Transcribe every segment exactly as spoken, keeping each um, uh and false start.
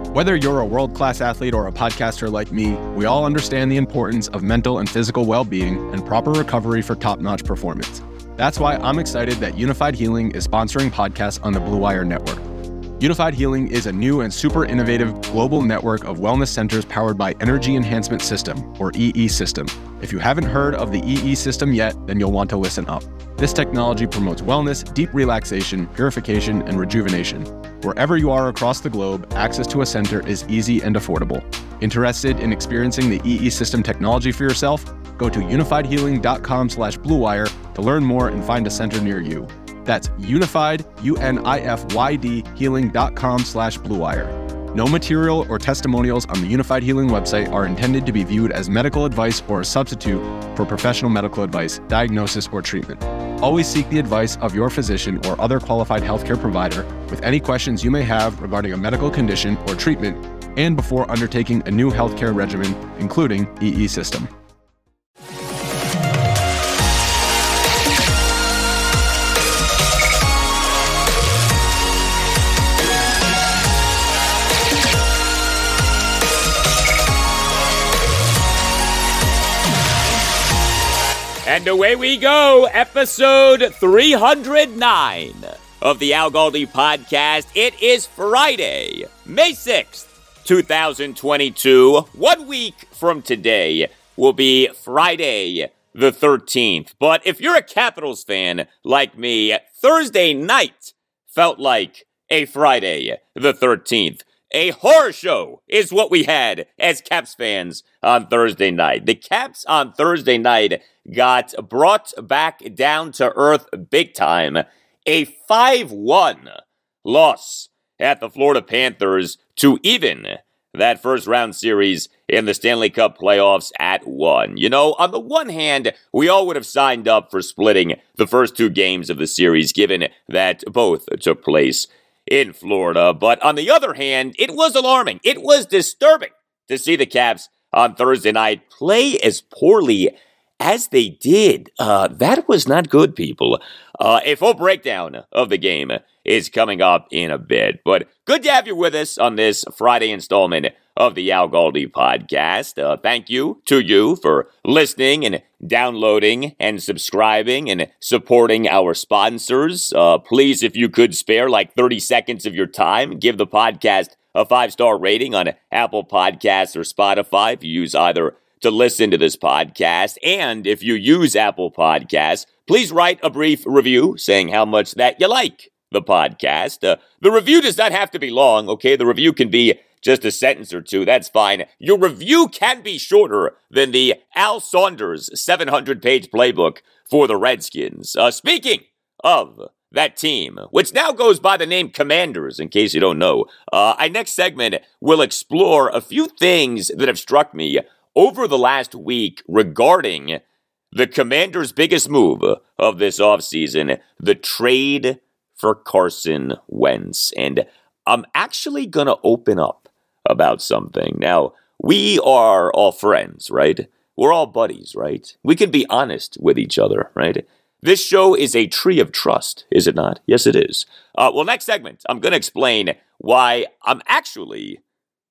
Whether you're a world-class athlete or a podcaster like me, we all understand the importance of mental and physical well-being and proper recovery for top-notch performance. That's why I'm excited that Unified Healing is sponsoring podcasts on the Blue Wire Network. Unified Healing is a new and super innovative global network of wellness centers powered by Energy Enhancement System, or E E System. If you haven't heard of the E E System yet, then you'll want to listen up. This technology promotes wellness, deep relaxation, purification, and rejuvenation. Wherever you are across the globe, access to a center is easy and affordable. Interested in experiencing the E E System technology for yourself? Go to unified healing dot com slash blue wire to learn more and find a center near you. That's unified, U N I F Y D, healing dot com slash blue wire. No material or testimonials on the Unified Healing website are intended to be viewed as medical advice or a substitute for professional medical advice, diagnosis, or treatment. Always seek the advice of your physician or other qualified healthcare provider with any questions you may have regarding a medical condition or treatment and before undertaking a new healthcare regimen, including E E System. And away we go, episode three hundred nine of the Al Galdi podcast. It is Friday, May sixth, twenty twenty-two. One week from today will be Friday the thirteenth. But if you're a Capitals fan like me, Thursday night felt like a Friday the thirteenth. A horror show is what we had as Caps fans on Thursday night. The Caps on Thursday night got brought back down to earth big time. A five one loss at the Florida Panthers to even that first round series in the Stanley Cup playoffs at one. You know, on the one hand, we all would have signed up for splitting the first two games of the series, given that both took place in Florida. But on the other hand, it was alarming. It was disturbing to see the Caps on Thursday night play as poorly as they did. Uh, that was not good, people. Uh, a full breakdown of the game is coming up in a bit. But good to have you with us on this Friday installment of the Al Galdi podcast. Uh, thank you to you for listening and downloading and subscribing and supporting our sponsors. Uh, please, if you could spare like thirty seconds of your time, give the podcast a five-star rating on Apple Podcasts or Spotify if you use either to listen to this podcast. And if you use Apple Podcasts, please write a brief review saying how much that you like the podcast. Uh, the review does not have to be long, okay? The review can be just a sentence or two. That's fine. Your review can be shorter than the Al Saunders seven hundred page playbook for the Redskins. Uh, speaking of that team, which now goes by the name Commanders, in case you don't know, uh, our next segment will explore a few things that have struck me over the last week regarding the Commanders' biggest move of this offseason, the trade for Carson Wentz. And I'm actually going to open up about something. Now, we are all friends, right? We're all buddies, right? We can be honest with each other, right? This show is a tree of trust, is it not? Yes, it is. Uh, well, next segment, I'm going to explain why I'm actually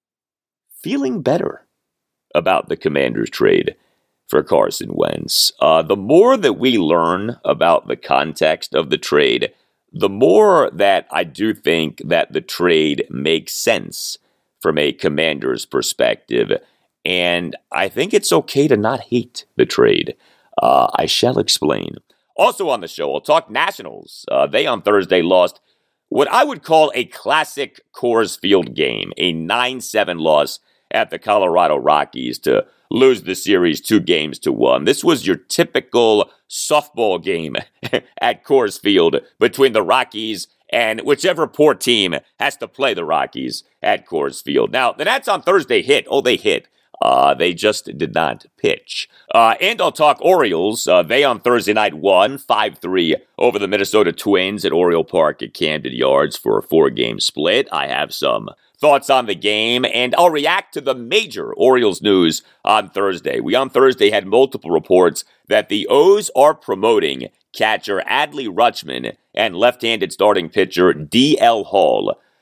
feeling better about the Commanders' trade for Carson Wentz. Uh, the more that we learn about the context of the trade, the more that I do think that the trade makes sense from a Commander's perspective. And I think it's okay to not hate the trade. Uh, I shall explain. Also on the show, I'll talk Nationals. Uh, they on Thursday lost what I would call a classic Coors Field game, a nine seven loss at the Colorado Rockies to lose the series two games to one. This was your typical softball game at Coors Field between the Rockies and whichever poor team has to play the Rockies at Coors Field. Now, the Nats on Thursday hit. Oh, they hit. Uh, they just did not pitch. Uh, and I'll talk Orioles. Uh, they on Thursday night won five three over the Minnesota Twins at Oriole Park at Camden Yards for a four-game split. I have some thoughts on the game, and I'll react to the major Orioles news on Thursday. We on Thursday had multiple reports that the O's are promoting catcher Adley Rutschman and left-handed starting pitcher D L Hall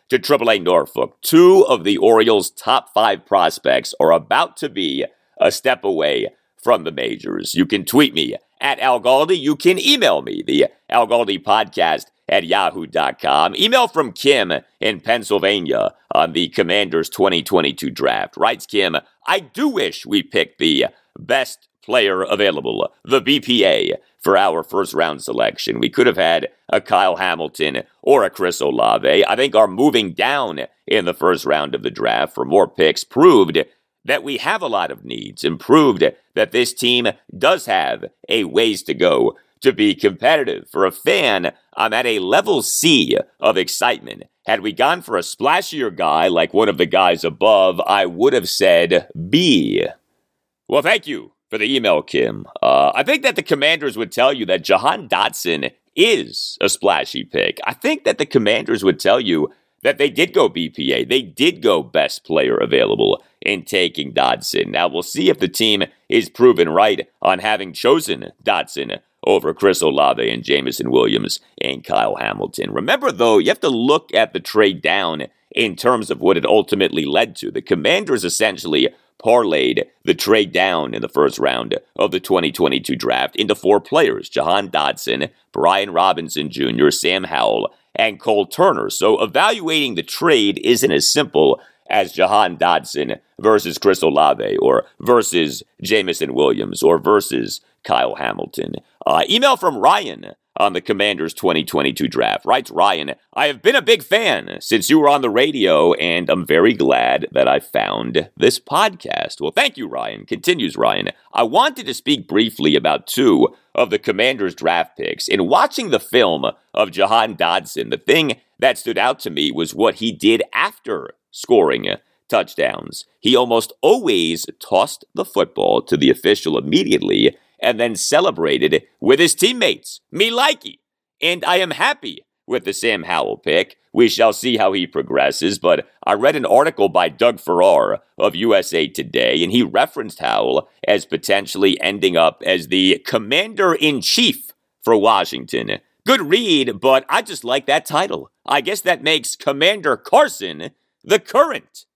to triple A Norfolk. Two of the Orioles' top five prospects are about to be a step away from the majors. You can tweet me at Al Galdi. You can email me, the Al Galdi podcast at yahoo dot com. Email from Kim in Pennsylvania on the Commanders twenty twenty-two draft. Writes Kim, I do wish we picked the best player available, the B P A, for our first round selection. We could have had a Kyle Hamilton or a Chris Olave. I think our moving down in the first round of the draft for more picks proved that we have a lot of needs and proved that this team does have a ways to go to be competitive. For a fan, I'm at a level C of excitement. Had we gone for a splashier guy like one of the guys above, I would have said B. Well, thank you for the email, Kim. Uh, I think that the Commanders would tell you that Jahan Dotson is a splashy pick. I think that the Commanders would tell you that they did go B P A. They did go best player available in taking Dotson. Now, we'll see if the team is proven right on having chosen Dotson over Chris Olave and Jameson Williams and Kyle Hamilton. Remember, though, you have to look at the trade down in terms of what it ultimately led to. The Commanders essentially parlayed the trade down in the first round of the twenty twenty-two draft into four players: Jahan Dotson, Brian Robinson Junior, Sam Howell, and Cole Turner. So evaluating the trade isn't as simple as Jahan Dotson versus Chris Olave or versus Jameson Williams or versus Kyle Hamilton. Uh, email from Ryan on the Commanders twenty twenty-two draft. Writes Ryan, I have been a big fan since you were on the radio, and I'm very glad that I found this podcast. Well, thank you, Ryan. Continues Ryan. I wanted to speak briefly about two of the Commanders draft picks. In watching the film of Jahan Dotson, the thing that stood out to me was what he did after scoring touchdowns. He almost always tossed the football to the official immediately and then celebrated with his teammates. Me likey. And I am happy with the Sam Howell pick. We shall see how he progresses, but I read an article by Doug Farrar of U S A Today, and he referenced Howell as potentially ending up as the commander-in-chief for Washington. Good read, but I just like that title. I guess that makes Commander Carson the current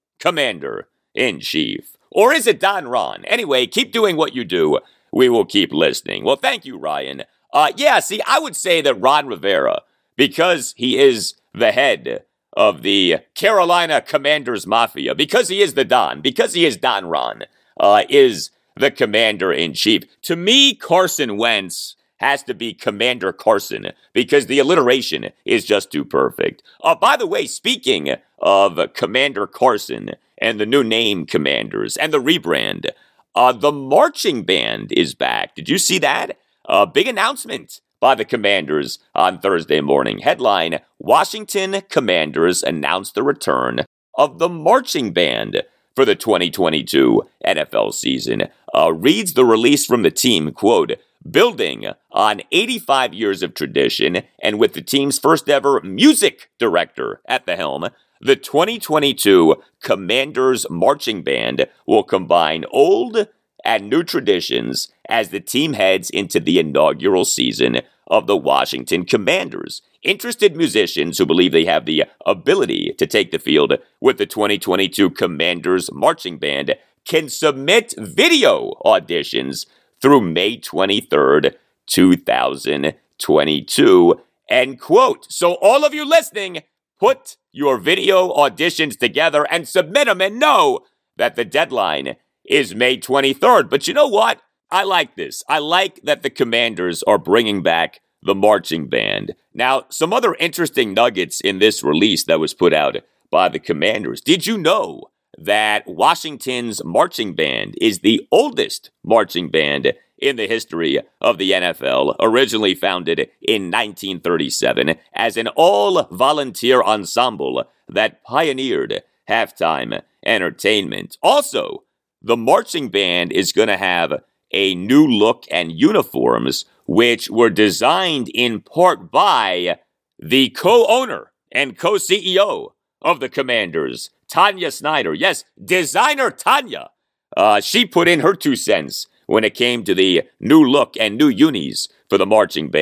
commander-in-chief. Or is it Don Ron? Anyway, keep doing what you do. We will keep listening. Well, thank you, Ryan. Uh, yeah, see, I would say that Ron Rivera, because he is the head of the Carolina Commanders Mafia, because he is the Don, because he is Don Ron, uh, is the commander-in-chief. To me, Carson Wentz has to be Commander Carson, because the alliteration is just too perfect. Uh, by the way, speaking of Commander Carson and the new name Commanders and the rebrand, Uh, the marching band is back. Did you see that? A big announcement by the Commanders on Thursday morning. Headline, Washington Commanders announced the return of the marching band for the twenty twenty-two N F L season. Uh, reads the release from the team, quote, building on eighty-five years of tradition and with the team's first ever music director at the helm, the twenty twenty-two Commanders Marching Band will combine old and new traditions as the team heads into the inaugural season of the Washington Commanders. Interested musicians who believe they have the ability to take the field with the twenty twenty-two Commanders Marching Band can submit video auditions through May twenty-third, twenty twenty-two, end quote. So all of you listening, put your video auditions together and submit them and know that the deadline is May twenty-third. But you know what? I like this. I like that the Commanders are bringing back the marching band. Now, some other interesting nuggets in this release that was put out by the Commanders. Did you know that Washington's marching band is the oldest marching band in the history of the N F L, originally founded in nineteen thirty-seven as an all-volunteer ensemble that pioneered halftime entertainment? Also, the marching band is going to have a new look and uniforms, which were designed in part by the co-owner and co-C E O of the Commanders, Tanya Snyder. Yes, designer Tanya. Uh, she put in her two cents when it came to the new look and new unis for the marching band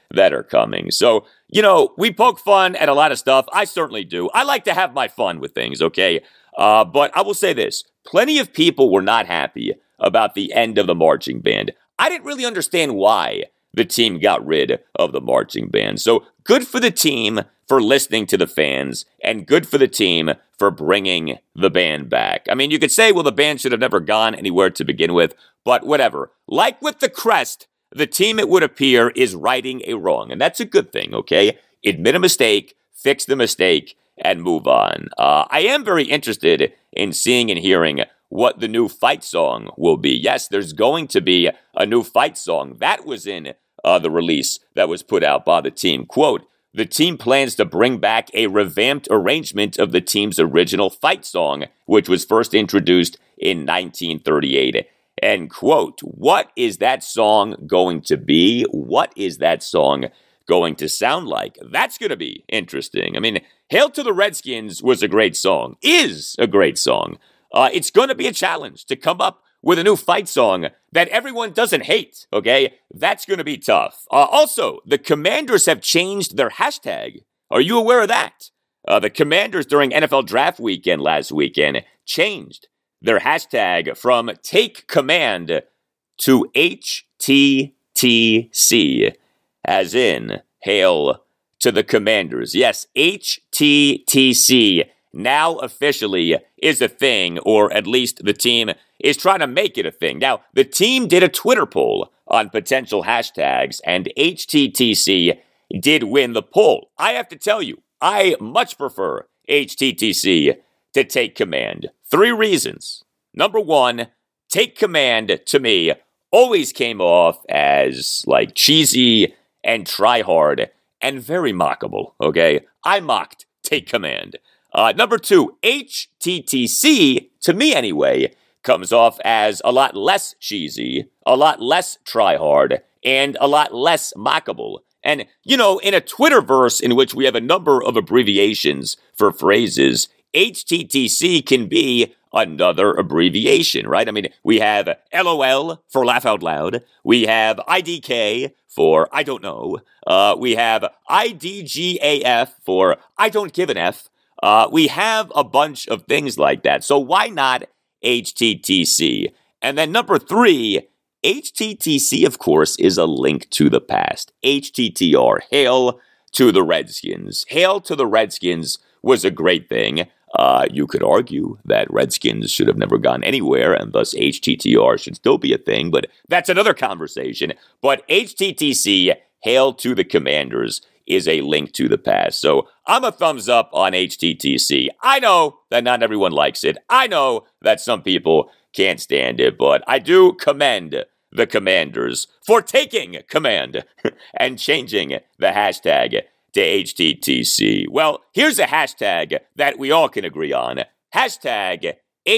that are coming. So, you know, we poke fun at a lot of stuff. I certainly do. I like to have my fun with things, okay? Uh, but I will say this. Plenty of people were not happy about the end of the marching band. I didn't really understand why the team got rid of the marching band. So good for the team for listening to the fans, and good for the team for bringing the band back. I mean, you could say, well, the band should have never gone anywhere to begin with, but whatever. Like with the crest, the team, it would appear, is righting a wrong, and that's a good thing, okay? Admit a mistake, fix the mistake, and move on. Uh, I am very interested in seeing and hearing what the new fight song will be. Yes, there's going to be a new fight song. That was in uh, the release that was put out by the team. Quote, the team plans to bring back a revamped arrangement of the team's original fight song, which was first introduced in nineteen thirty-eight. End quote. What is that song going to be? What is that song going to sound like? That's going to be interesting. I mean, Hail to the Redskins was a great song, is a great song. Uh, it's going to be a challenge to come up with a new fight song that everyone doesn't hate, okay? That's going to be tough. Uh, also, the Commanders have changed their hashtag. Are you aware of that? Uh, the Commanders during N F L Draft Weekend last weekend changed their hashtag from Take Command to H T T C, as in Hail to the Commanders. Yes, H T T C now officially is a thing, or at least the team is trying to make it a thing. Now, the team did a Twitter poll on potential hashtags, and H T T C did win the poll. I have to tell you, I much prefer H T T C to Take Command. Three reasons. Number one, Take Command, to me, always came off as, like, cheesy and try-hard and very mockable, okay? I mocked Take Command. Uh, number two, H T T C, to me anyway, comes off as a lot less cheesy, a lot less try-hard, and a lot less mockable. And, you know, in a Twitterverse in which we have a number of abbreviations for phrases, H T T C can be another abbreviation, right? I mean, we have LOL for laugh out loud. We have I D K for I don't know. Uh, we have I D G A F for I don't give an F. Uh, we have a bunch of things like that. So why not H T T C? And then number three, H T T C, of course, is a link to the past. H T T R, Hail to the Redskins. Hail to the Redskins was a great thing. Uh, you could argue that Redskins should have never gone anywhere, and thus H T T R should still be a thing, but that's another conversation. But H T T C, Hail to the Commanders, is a link to the past. So I'm a thumbs up on H T T C. I know that not everyone likes it. I know that some people can't stand it, but I do commend the Commanders for taking command and changing the hashtag to H T T C. Well, here's a hashtag that we all can agree on. Hashtag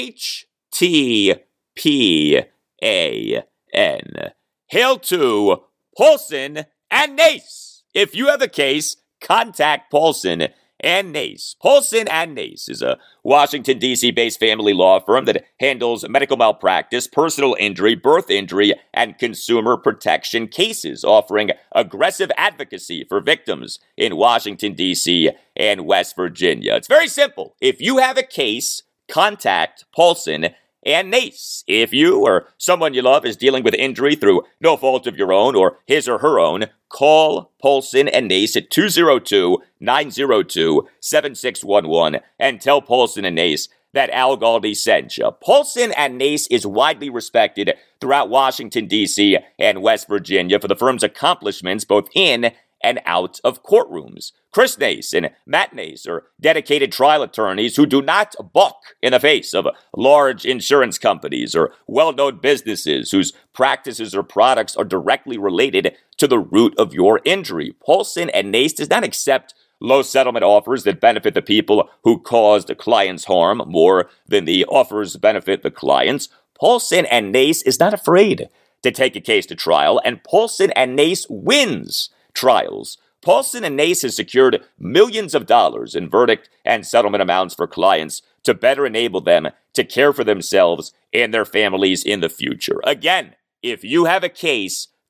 H T P A N. Hail to Paulson and Nace. If you have a case, contact Paulson and Nace. Paulson and Nace is a Washington, D C-based family law firm that handles medical malpractice, personal injury, birth injury, and consumer protection cases, offering aggressive advocacy for victims in Washington, D C and West Virginia. It's very simple. If you have a case, contact Paulson and Nace. If you or someone you love is dealing with injury through no fault of your own or his or her own, call Paulson and Nace at two oh two, nine oh two, seven six one one and tell Paulson and Nace that Al Galdi sent you. Paulson and Nace is widely respected throughout Washington, D C and West Virginia for the firm's accomplishments both in and out of courtrooms. Chris Nace and Matt Nace are dedicated trial attorneys who do not buck in the face of large insurance companies or well-known businesses whose practices or products are directly related to the root of your injury. Paulson and Nace does not accept low settlement offers that benefit the people who caused the clients harm more than the offers benefit the clients. Paulson and Nace is not afraid to take a case to trial, and Paulson and Nace wins trials. Paulson and Nace has secured millions of dollars in verdict and settlement amounts for clients to better enable them to care for themselves and their families in the future. Again, if you have a case,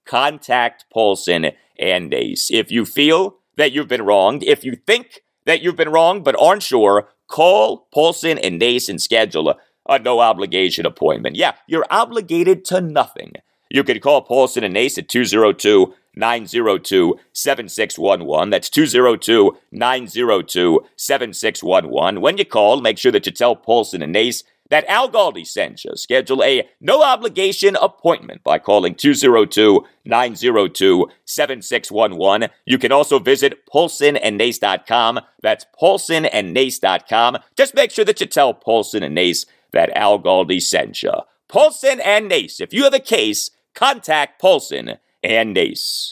contact Paulson and Nace. If you feel that you've been wronged, if you think that you've been wronged but aren't sure, call Paulson and Nace and schedule a, a no-obligation appointment. Yeah, you're obligated to nothing. You can call Paulson and Nace at two oh two, nine oh two, seven six one one. That's two oh two, nine oh two, seven six one one. When you call, make sure that you tell Paulson and Nace that Al Galdi sent you. Schedule a no-obligation appointment by calling two oh two, nine oh two, seven six one one. You can also visit paulson and nace dot com. That's paulson and nace dot com. Just make sure that you tell Paulson and Nace that Al Galdi sent you. Paulson and Nace. If you have a case, contact Paulson and Nace.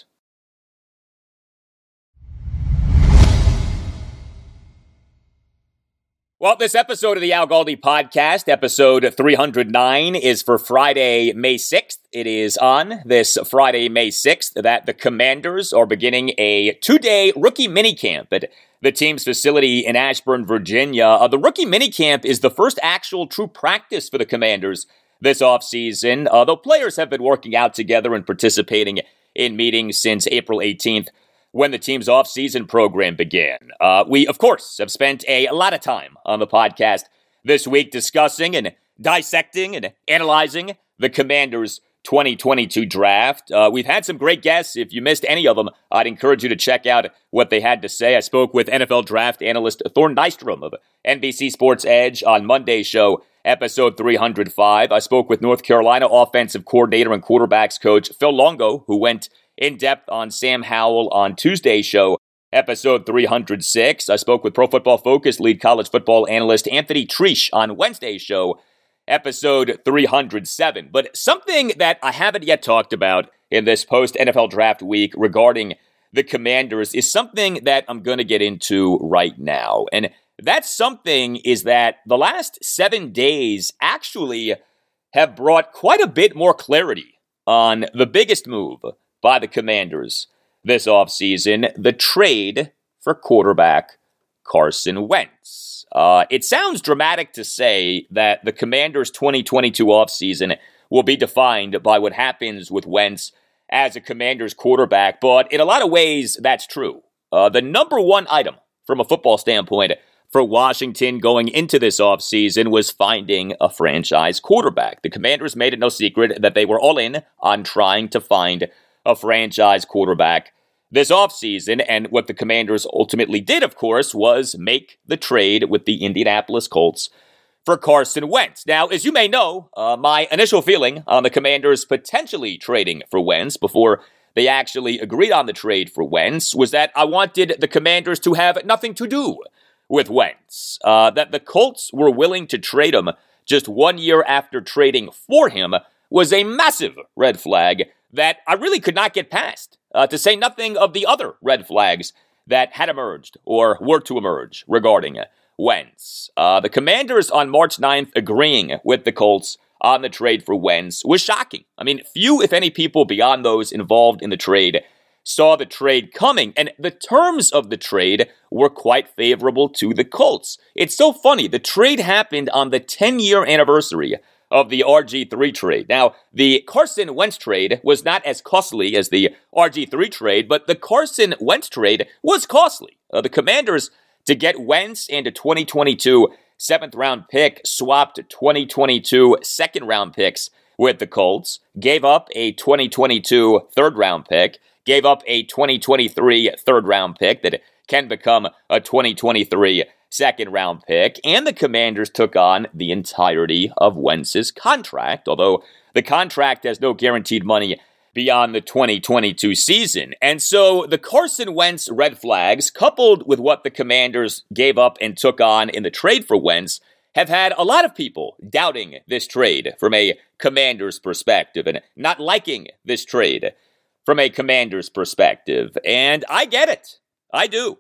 Well, this episode of the Al Galdi Podcast, episode three hundred nine, is for Friday, May sixth. It is on this Friday, May sixth, that the Commanders are beginning a two-day rookie minicamp at the team's facility in Ashburn, Virginia. Uh, the rookie minicamp is the first actual true practice for the Commanders this offseason, uh, though players have been working out together and participating in meetings since April eighteenth, when the team's off-season program began. Uh, we, of course, have spent a lot of time on the podcast this week discussing and dissecting and analyzing the Commanders' twenty twenty-two draft. Uh, we've had some great guests. If you missed any of them, I'd encourage you to check out what they had to say. I spoke with N F L draft analyst Thorne Nystrom of N B C Sports Edge on Monday's show, episode three hundred five. I spoke with North Carolina offensive coordinator and quarterbacks coach Phil Longo, who went in depth on Sam Howell on Tuesday's show, episode three hundred six. I spoke with Pro Football Focus lead college football analyst Anthony Treash on Wednesday's show, episode three hundred seven. But something that I haven't yet talked about in this post-N F L draft week regarding the Commanders is something that I'm going to get into right now. And that something is that the last seven days actually have brought quite a bit more clarity on the biggest move by the Commanders this offseason, the trade for quarterback Carson Wentz. Uh, it sounds dramatic to say that the Commanders' twenty twenty-two offseason will be defined by what happens with Wentz as a Commanders quarterback, but in a lot of ways, that's true. Uh, the number one item from a football standpoint for Washington going into this offseason was finding a franchise quarterback. The Commanders made it no secret that they were all in on trying to find a franchise quarterback this offseason, and what the Commanders ultimately did, of course, was make the trade with the Indianapolis Colts for Carson Wentz. Now, as you may know, uh, my initial feeling on the Commanders potentially trading for Wentz before they actually agreed on the trade for Wentz was that I wanted the Commanders to have nothing to do with Wentz, uh, that the Colts were willing to trade him just one year after trading for him was a massive red flag that I really could not get past, uh, to say nothing of the other red flags that had emerged or were to emerge regarding Wentz. Uh, the Commanders on March ninth agreeing with the Colts on the trade for Wentz was shocking. I mean, few, if any, people beyond those involved in the trade saw the trade coming, and the terms of the trade were quite favorable to the Colts. It's so funny. The trade happened on the ten-year anniversary of the R G three trade. Now, the Carson Wentz trade was not as costly as the R G three trade, but the Carson Wentz trade was costly. Uh, the Commanders, to get Wentz and a twenty twenty-two seventh-round pick, swapped twenty twenty-two second-round picks with the Colts, gave up a twenty twenty-two third-round pick, gave up a twenty twenty-three third-round pick that can become a twenty twenty-three second-round pick, and the Commanders took on the entirety of Wentz's contract, although the contract has no guaranteed money beyond the twenty twenty-two season. And so the Carson Wentz red flags, coupled with what the Commanders gave up and took on in the trade for Wentz, have had a lot of people doubting this trade from a Commanders perspective and not liking this trade from a Commanders perspective. And I get it. I do.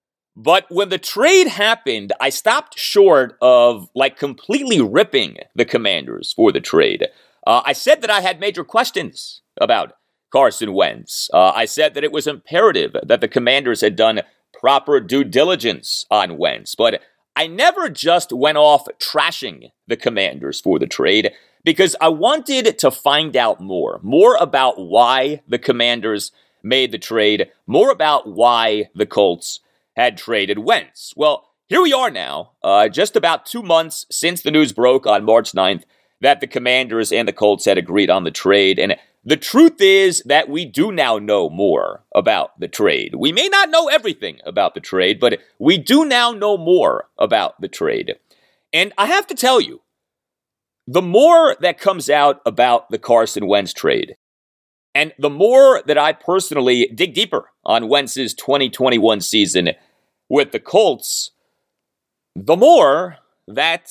But when the trade happened, I stopped short of, like, completely ripping the Commanders for the trade. Uh, I said that I had major questions about Carson Wentz. Uh, I said that it was imperative that the Commanders had done proper due diligence on Wentz. But I never just went off trashing the Commanders for the trade because I wanted to find out more, more about why the Commanders made the trade, more about why the Colts had traded Wentz. Well, here we are now, uh, just about two months since the news broke on March ninth that the Commanders and the Colts had agreed on the trade, and the truth is that we do now know more about the trade. We may not know everything about the trade, but we do now know more about the trade. And I have to tell you, the more that comes out about the Carson Wentz trade, and the more that I personally dig deeper on Wentz's twenty twenty-one season with the Colts, the more that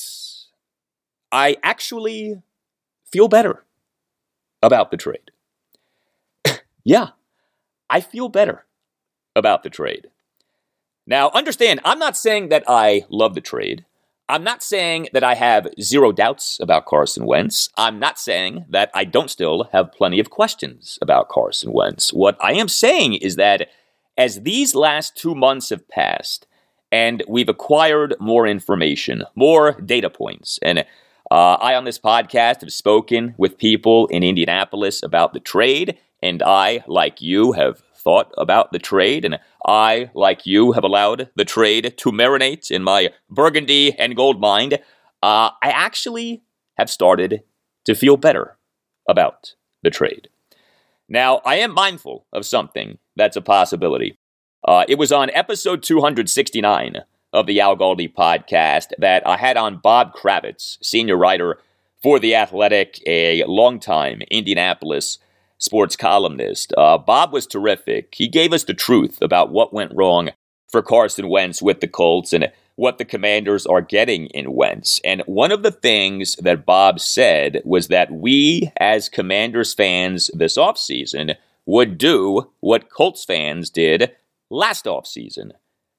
I actually feel better about the trade. Yeah, I feel better about the trade. Now, understand, I'm not saying that I love the trade. I'm not saying that I have zero doubts about Carson Wentz. I'm not saying that I don't still have plenty of questions about Carson Wentz. What I am saying is that as these last two months have passed and we've acquired more information, more data points, and Uh, I, on this podcast, have spoken with people in Indianapolis about the trade, and I, like you, have thought about the trade, and I, like you, have allowed the trade to marinate in my burgundy and gold mind. Uh, I actually have started to feel better about the trade. Now, I am mindful of something that's a possibility. Uh, it was on episode two sixty-nine of the Al Galdi podcast that I had on Bob Kravitz, senior writer for The Athletic, a longtime Indianapolis sports columnist. Uh, Bob was terrific. He gave us the truth about what went wrong for Carson Wentz with the Colts and what the Commanders are getting in Wentz. And one of the things that Bob said was that we, as Commanders fans this offseason, would do what Colts fans did last offseason.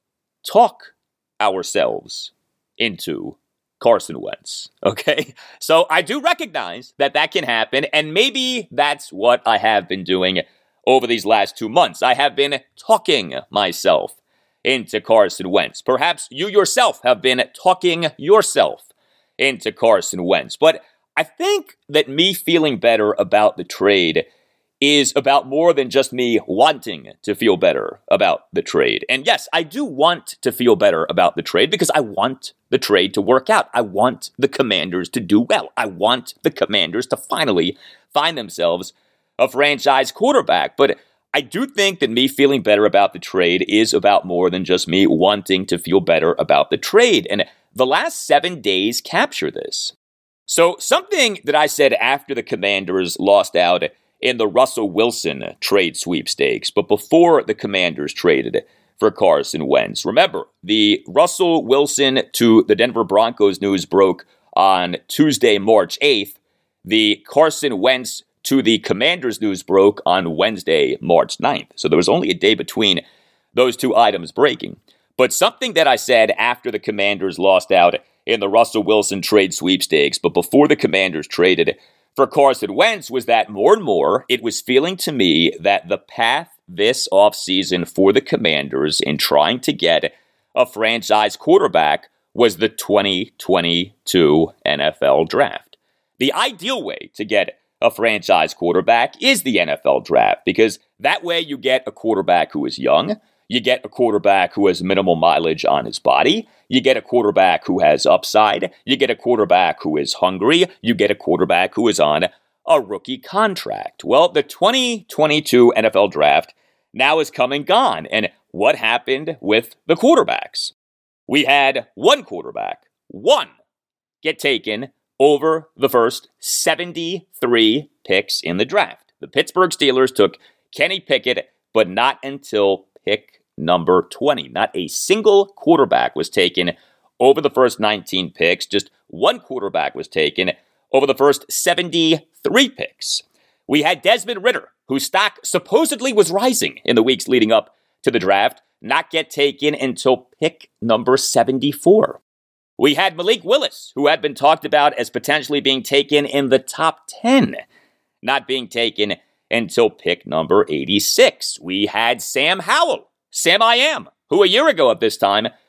Talk ourselves into Carson Wentz, okay? So I do recognize that that can happen, and maybe that's what I have been doing over these last two months. I have been talking myself into Carson Wentz. Perhaps you yourself have been talking yourself into Carson Wentz. But I think that me feeling better about the trade is about more than just me wanting to feel better about the trade. And yes, I do want to feel better about the trade because I want the trade to work out. I want the Commanders to do well. I want the Commanders to finally find themselves a franchise quarterback. But I do think that me feeling better about the trade is about more than just me wanting to feel better about the trade. And the last seven days capture this. So something that I said after the Commanders lost out in the Russell Wilson trade sweepstakes, but before the Commanders traded for Carson Wentz. Remember, the Russell Wilson to the Denver Broncos news broke on Tuesday, March eighth. The Carson Wentz to the Commanders news broke on Wednesday, March ninth. So there was only a day between those two items breaking. But something that I said after the Commanders lost out in the Russell Wilson trade sweepstakes, but before the Commanders traded for Carson Wentz, was that more and more it was feeling to me that the path this offseason for the Commanders in trying to get a franchise quarterback was the twenty twenty-two N F L draft. The ideal way to get a franchise quarterback is the N F L draft, because that way you get a quarterback who is young, you get a quarterback who has minimal mileage on his body, you get a quarterback who has upside, you get a quarterback who is hungry, you get a quarterback who is on a rookie contract. Well, the twenty twenty-two N F L draft now is come and gone, and what happened with the quarterbacks? We had one quarterback, one, get taken over the first seventy-three picks in the draft. The Pittsburgh Steelers took Kenny Pickett, but not until pick number twenty. Not a single quarterback was taken over the first nineteen picks. Just one quarterback was taken over the first seventy-three picks. We had Desmond Ridder, whose stock supposedly was rising in the weeks leading up to the draft, not get taken until pick number seventy-four. We had Malik Willis, who had been talked about as potentially being taken in the top ten, not being taken until pick number eighty-six. We had Sam Howell, Sam I Am, who a year ago at this time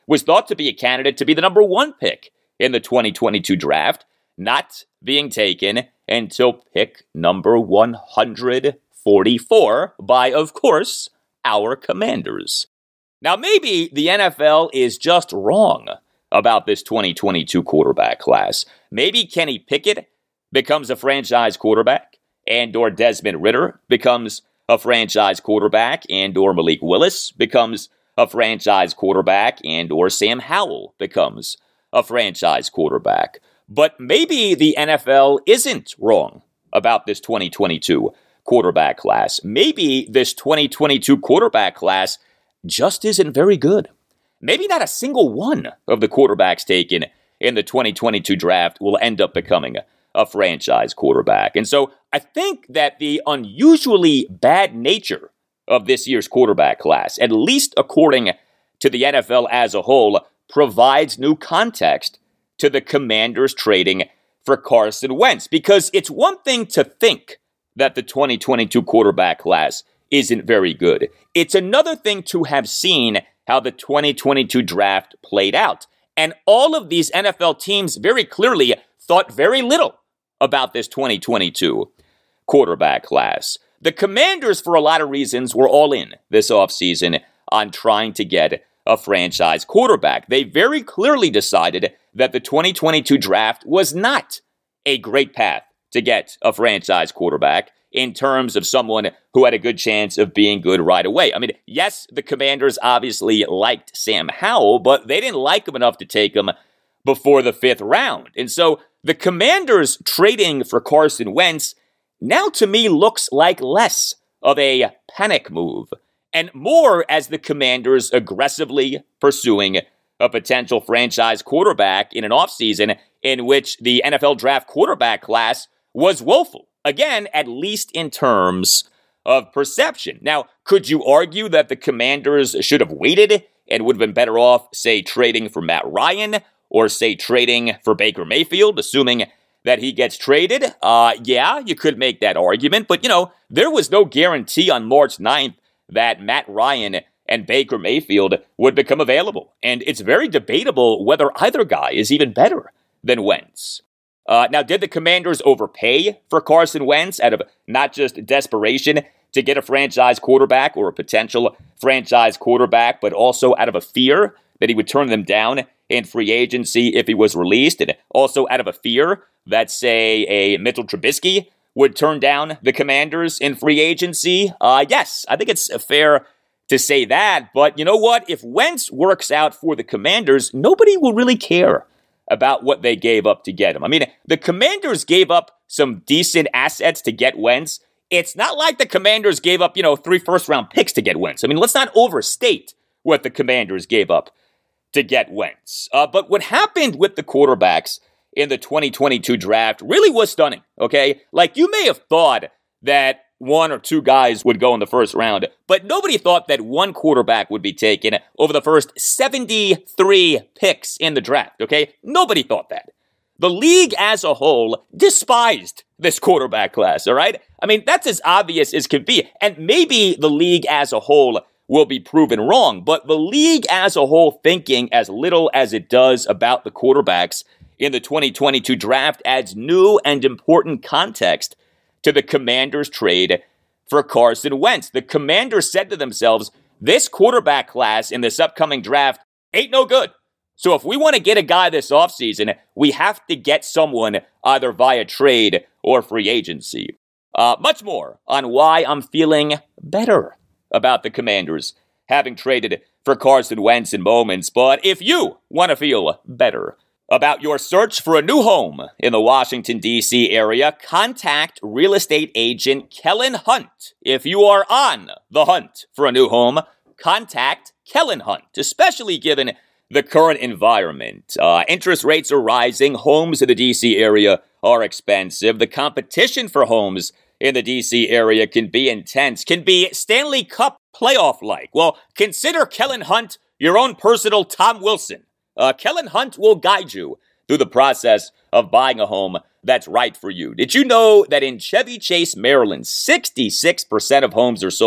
was thought to be a candidate to be the number one pick in the twenty twenty-two draft, not being taken until pick number one hundred forty-four by, of course, our Commanders. Now, maybe the N F L is just wrong about this twenty twenty-two quarterback class. Maybe Kenny Pickett becomes a franchise quarterback, and or Desmond Ridder becomes a franchise quarterback, and or Malik Willis becomes a franchise quarterback, and or Sam Howell becomes a franchise quarterback. But maybe the N F L isn't wrong about this twenty twenty-two quarterback class. Maybe this twenty twenty-two quarterback class just isn't very good. Maybe not a single one of the quarterbacks taken in the twenty twenty-two draft will end up becoming a franchise quarterback. And so I think that the unusually bad nature of this year's quarterback class, at least according to the N F L as a whole, provides new context to the Commanders trading for Carson Wentz. Because it's one thing to think that the twenty twenty-two quarterback class isn't very good. It's another thing to have seen how the twenty twenty-two draft played out. And all of these N F L teams very clearly thought very little about this twenty twenty-two quarterback class. The Commanders, for a lot of reasons, were all in this offseason on trying to get a franchise quarterback. They very clearly decided that the twenty twenty-two draft was not a great path to get a franchise quarterback in terms of someone who had a good chance of being good right away. I mean, yes, the Commanders obviously liked Sam Howell, but they didn't like him enough to take him before the fifth round. And so the Commanders trading for Carson Wentz now to me looks like less of a panic move and more as the Commanders aggressively pursuing a potential franchise quarterback in an offseason in which the N F L draft quarterback class was woeful. Again, at least in terms of perception. Now, could you argue that the Commanders should have waited and would have been better off, say, trading for Matt Ryan or, say, trading for Baker Mayfield, assuming that he gets traded? Uh, yeah, you could make that argument. But, you know, there was no guarantee on March ninth that Matt Ryan and Baker Mayfield would become available. And it's very debatable whether either guy is even better than Wentz. Uh, now, did the Commanders overpay for Carson Wentz out of not just desperation to get a franchise quarterback or a potential franchise quarterback, but also out of a fear that he would turn them down in free agency if he was released, and also out of a fear that, say, a Mitchell Trubisky would turn down the Commanders in free agency? Uh, yes, I think it's fair to say that, but you know what? If Wentz works out for the Commanders, nobody will really care about what they gave up to get him. I mean, the Commanders gave up some decent assets to get Wentz. It's not like the Commanders gave up, you know, three first-round picks to get Wentz. I mean, let's not overstate what the Commanders gave up to get Wentz. Uh, but what happened with the quarterbacks in the twenty twenty-two draft really was stunning, okay? Like, you may have thought that one or two guys would go in the first round, but nobody thought that one quarterback would be taken over the first seventy-three picks in the draft, okay? Nobody thought that. The league as a whole despised this quarterback class, all right? I mean, that's as obvious as can be. And maybe the league as a whole will be proven wrong, but the league as a whole thinking as little as it does about the quarterbacks in the twenty twenty-two draft adds new and important context to the Commanders' trade for Carson Wentz. The Commanders said to themselves, this quarterback class in this upcoming draft ain't no good. So if we want to get a guy this offseason, we have to get someone either via trade or free agency. Uh, much more on why I'm feeling better about the Commanders having traded for Carson Wentz in moments. But if you want to feel better about your search for a new home in the Washington, D C area, contact real estate agent Kellen Hunt. If you are on the hunt for a new home, contact Kellen Hunt, especially given the current environment. Uh, interest rates are rising. Homes in the D C area are expensive. The competition for homes in the D C area can be intense, can be Stanley Cup playoff-like. Well, consider Kellen Hunt your own personal Tom Wilson. Uh, Kellen Hunt will guide you through the process of buying a home that's right for you. Did you know that in Chevy Chase, Maryland, sixty-six percent of homes are sold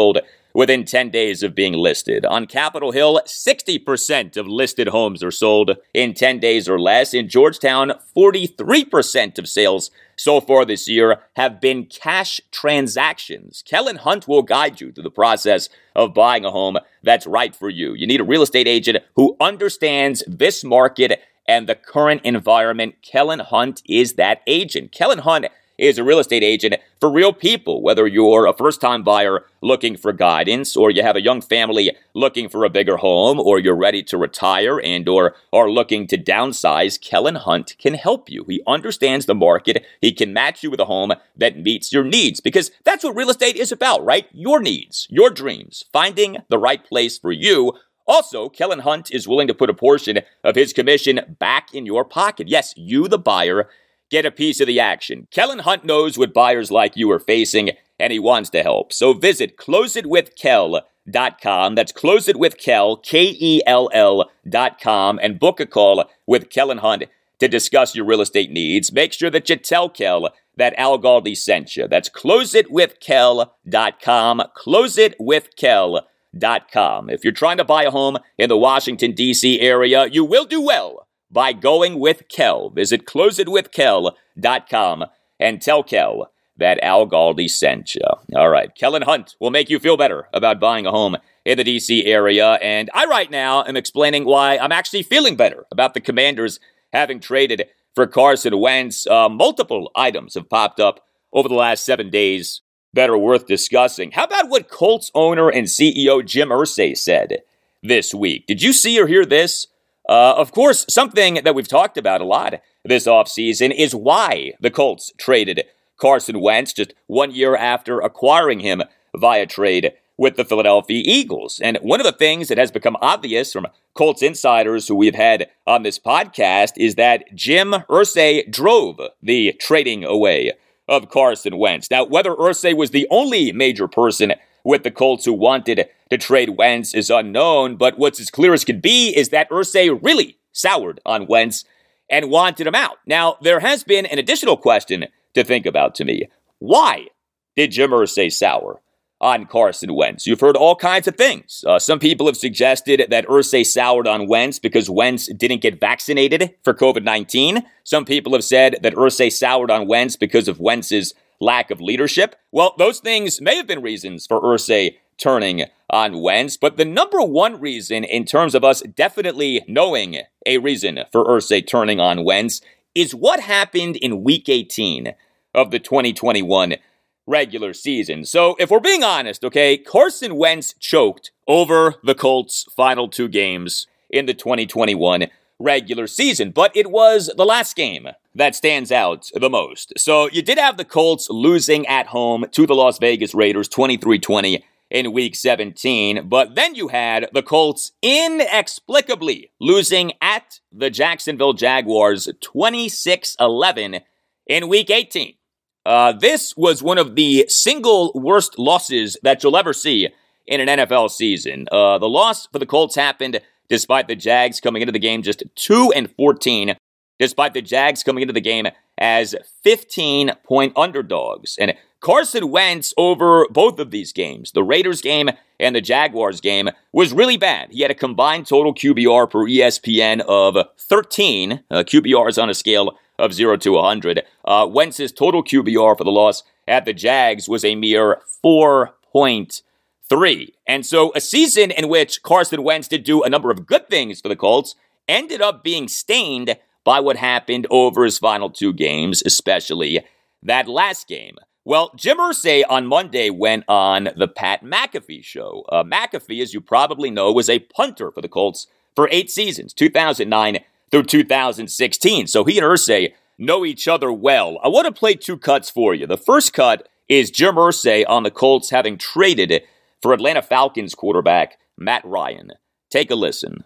within ten days of being listed. On Capitol Hill, sixty percent of listed homes are sold in ten days or less. In Georgetown, forty-three percent of sales so far this year have been cash transactions. Kellen Hunt will guide you through the process of buying a home that's right for you. You need a real estate agent who understands this market and the current environment. Kellen Hunt is that agent. Kellen Hunt is a real estate agent for real people, whether you're a first-time buyer looking for guidance, or you have a young family looking for a bigger home, or you're ready to retire and or are looking to downsize. Kellen Hunt can help you. He understands the market. He can match you with a home that meets your needs, because that's what real estate is about, right? Your needs, your dreams, finding the right place for you. Also, Kellen Hunt is willing to put a portion of his commission back in your pocket. Yes, you, the buyer, get a piece of the action. Kellen Hunt knows what buyers like you are facing, and he wants to help. So visit close it with kel dot com. That's close it with kel, K E L L dot com, and book a call with Kellen Hunt to discuss your real estate needs. Make sure that you tell Kel that Al Galdi sent you. That's close it with kel dot com, close it with kel dot com. If you're trying to buy a home in the Washington, D C area, you will do well by going with Kel. Visit close it with kel dot com and tell Kel that Al Galdi sent you. All right, Kellen Hunt will make you feel better about buying a home in the D C area, and I right now am explaining why I'm actually feeling better about the Commanders having traded for Carson Wentz. Uh, multiple items have popped up over the last seven days that are worth discussing. How about what Colts owner and C E O Jim Irsay said this week? Did you see or hear this? Uh, of course, something that we've talked about a lot this offseason is why the Colts traded Carson Wentz just one year after acquiring him via trade with the Philadelphia Eagles. And one of the things that has become obvious from Colts insiders who we've had on this podcast is that Jim Irsay drove the trading away of Carson Wentz. Now, whether Irsay was the only major person with the Colts who wanted to trade Wentz is unknown, but what's as clear as can be is that Irsay really soured on Wentz and wanted him out. Now, there has been an additional question to think about to me. Why did Jim Irsay sour on Carson Wentz? You've heard all kinds of things. Uh, some people have suggested that Irsay soured on Wentz because Wentz didn't get vaccinated for covid nineteen. Some people have said that Irsay soured on Wentz because of Wentz's lack of leadership. Well, those things may have been reasons for Irsay turning on Wentz, but the number one reason in terms of us definitely knowing a reason for Irsay turning on Wentz is what happened in week eighteen of the twenty twenty-one regular season. So if we're being honest, okay, Carson Wentz choked over the Colts' final two games in the twenty twenty-one regular season, but it was the last game that stands out the most. So you did have the Colts losing at home to the Las Vegas Raiders twenty-three twenty in week seventeen, but then you had the Colts inexplicably losing at the Jacksonville Jaguars twenty-six eleven in week eighteen. Uh, this was one of the single worst losses that you'll ever see in an N F L season. Uh, the loss for the Colts happened despite the Jags coming into the game just two and fourteen, despite the Jags coming into the game as fifteen-point underdogs. And Carson Wentz over both of these games, the Raiders game and the Jaguars game, was really bad. He had a combined total Q B R per E S P N of thirteen. Uh, Q B R is on a scale of zero to one hundred. Uh, Wentz's total Q B R for the loss at the Jags was a mere four point three. And so a season in which Carson Wentz did do a number of good things for the Colts ended up being stained by what happened over his final two games, especially that last game. Well, Jim Irsay on Monday went on the Pat McAfee show. Uh, McAfee, as you probably know, was a punter for the Colts for eight seasons, two thousand nine through two thousand sixteen. So he and Irsay know each other well. I want to play two cuts for you. The first cut is Jim Irsay on the Colts having traded for Atlanta Falcons quarterback Matt Ryan. Take a listen.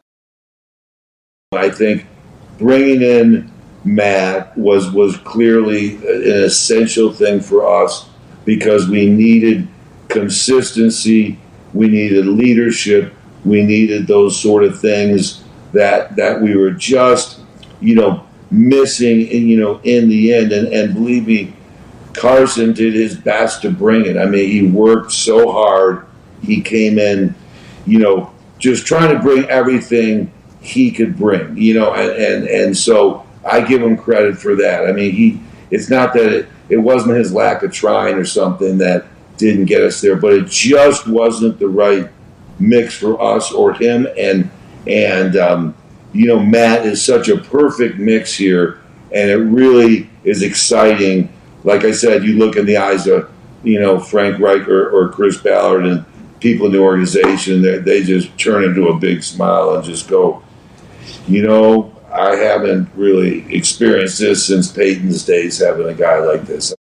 I think bringing in Matt was was clearly an essential thing for us because we needed consistency, we needed leadership, we needed those sort of things that that we were just, you know, missing in, you know, in the end. And, and believe me, Carson did his best to bring it. I mean, he worked so hard. he came in, you know, just trying to bring everything he could bring, you know, and, and, and so I give him credit for that. I mean, he, it's not that it, it wasn't his lack of trying or something that didn't get us there, but it just wasn't the right mix for us or him. And, and, um, you know, Matt is such a perfect mix here, and it really is exciting. Like I said, you look in the eyes of, you know, Frank Reich or, or Chris Ballard and people in the organization, they, they just turn into a big smile and just go, you know, I haven't really experienced this since Peyton's days, having a guy like this.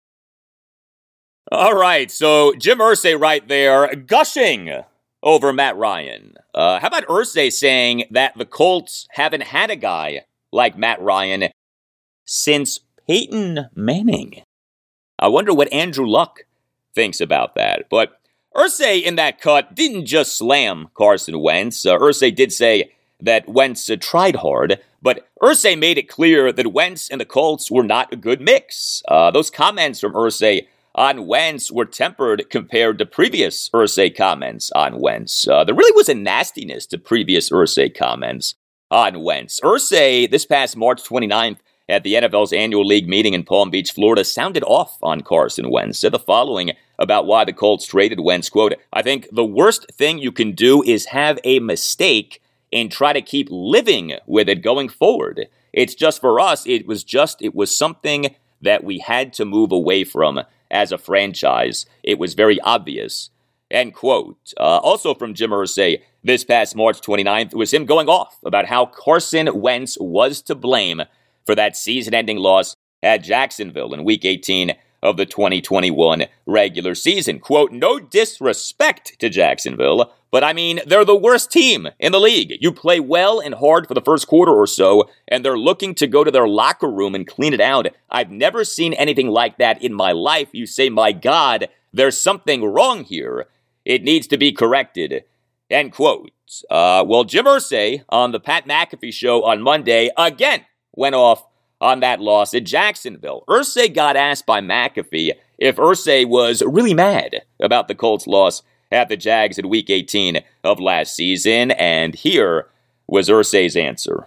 All right, so Jim Irsay right there gushing over Matt Ryan. Uh, how about Irsay saying that the Colts haven't had a guy like Matt Ryan since Peyton Manning? I wonder what Andrew Luck thinks about that. But Irsay in that cut didn't just slam Carson Wentz. Uh, Irsay did say that Wentz uh, tried hard, but Irsay made it clear that Wentz and the Colts were not a good mix. Uh, those comments from Irsay on Wentz were tempered compared to previous Irsay comments on Wentz. Uh, there really was a nastiness to previous Irsay comments on Wentz. Irsay, this past March twenty-ninth, at the N F L's annual league meeting in Palm Beach, Florida, sounded off on Carson Wentz, said the following about why the Colts traded Wentz, quote, "I think the worst thing you can do is have a mistake and try to keep living with it going forward. It's just for us, it was just, it was something that we had to move away from as a franchise. It was very obvious," end quote. Uh, also from Jim Irsay, this past March twenty-ninth, was him going off about how Carson Wentz was to blame for that season-ending loss at Jacksonville in Week eighteen of the twenty twenty-one regular season. Quote, "No disrespect to Jacksonville, but I mean, they're the worst team in the league. You play well and hard for the first quarter or so, and they're looking to go to their locker room and clean it out. I've never seen anything like that in my life. You say, my God, there's something wrong here. It needs to be corrected," end quote. Uh, well, Jim Irsay on the Pat McAfee show on Monday again went off on that loss at Jacksonville. Irsay got asked by McAfee if Irsay was really mad about the Colts' loss at the Jags in Week eighteen of last season, and here was Irsay's answer.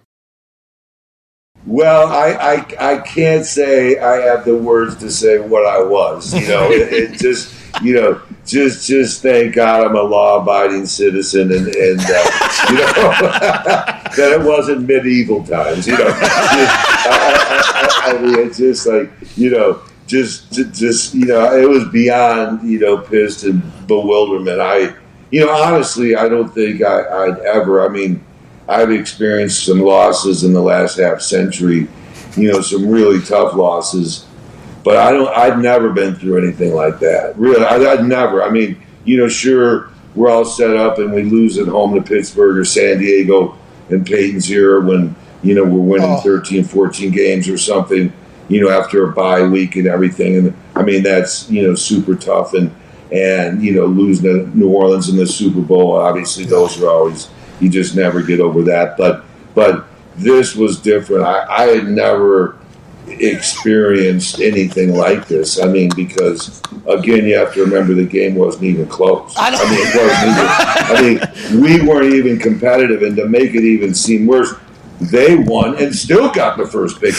Well, I, I I can't say I have the words to say what I was. You know, it, it just you know just just thank God I'm a law-abiding citizen, and and uh, you know that it wasn't medieval times. You know, just, I, I, I, I mean, it's just like you know. Just, just you know, it was beyond, you know, pissed and bewilderment. I, you know, honestly, I don't think I, I'd ever, I mean, I've experienced some losses in the last half century, you know, some really tough losses, but I don't, I've never been through anything like that. Really, I, I'd never. I mean, you know, sure, we're all set up and we lose at home to Pittsburgh or San Diego and Peyton's here when, you know, we're winning oh. thirteen, fourteen games or something, you know, after a bye week and everything. And I mean, that's, you know, super tough. And, and, you know, losing to New Orleans in the Super Bowl, obviously those are always, you just never get over that. But, but this was different. I, I had never experienced anything like this. I mean, because again, you have to remember the game wasn't even close. I, I mean, it wasn't even, I mean, we weren't even competitive, and to make it even seem worse, they won and still got the first pick.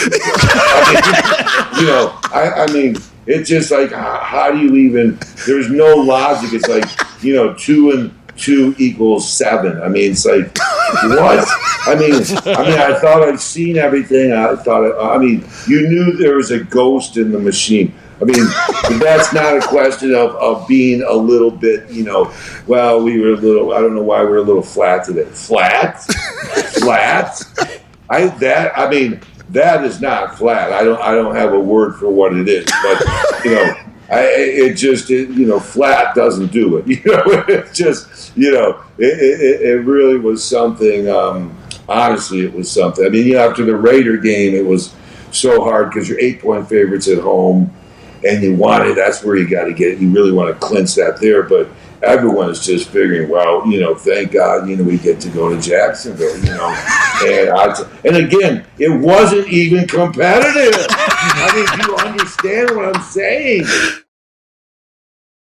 I mean, you know, I, I mean, it's just like, how, how do you even, there's no logic. It's like, you know, two and two equals seven. I mean, it's like, what? I mean, I mean, I thought I'd seen everything. I thought, I mean, you knew there was a ghost in the machine. I mean, that's not a question of, of being a little bit, you know, well, we were a little, I don't know why we we're a little flat today. Flat? Flat? I, that, I mean, that is not flat. I don't, I don't have a word for what it is, but, you know, I, it just, it, you know, flat doesn't do it. You know, it just, you know, it, it, it really was something, um, honestly, it was something. I mean, you know, after the Raider game, it was so hard because you're eight-point favorites at home, and you want it, that's where you got to get it. You really want to clinch that there, but everyone is just figuring, well, you know, thank God, you know, we get to go to Jacksonville, you know. And, I, and again, it wasn't even competitive. I mean, do you understand what I'm saying?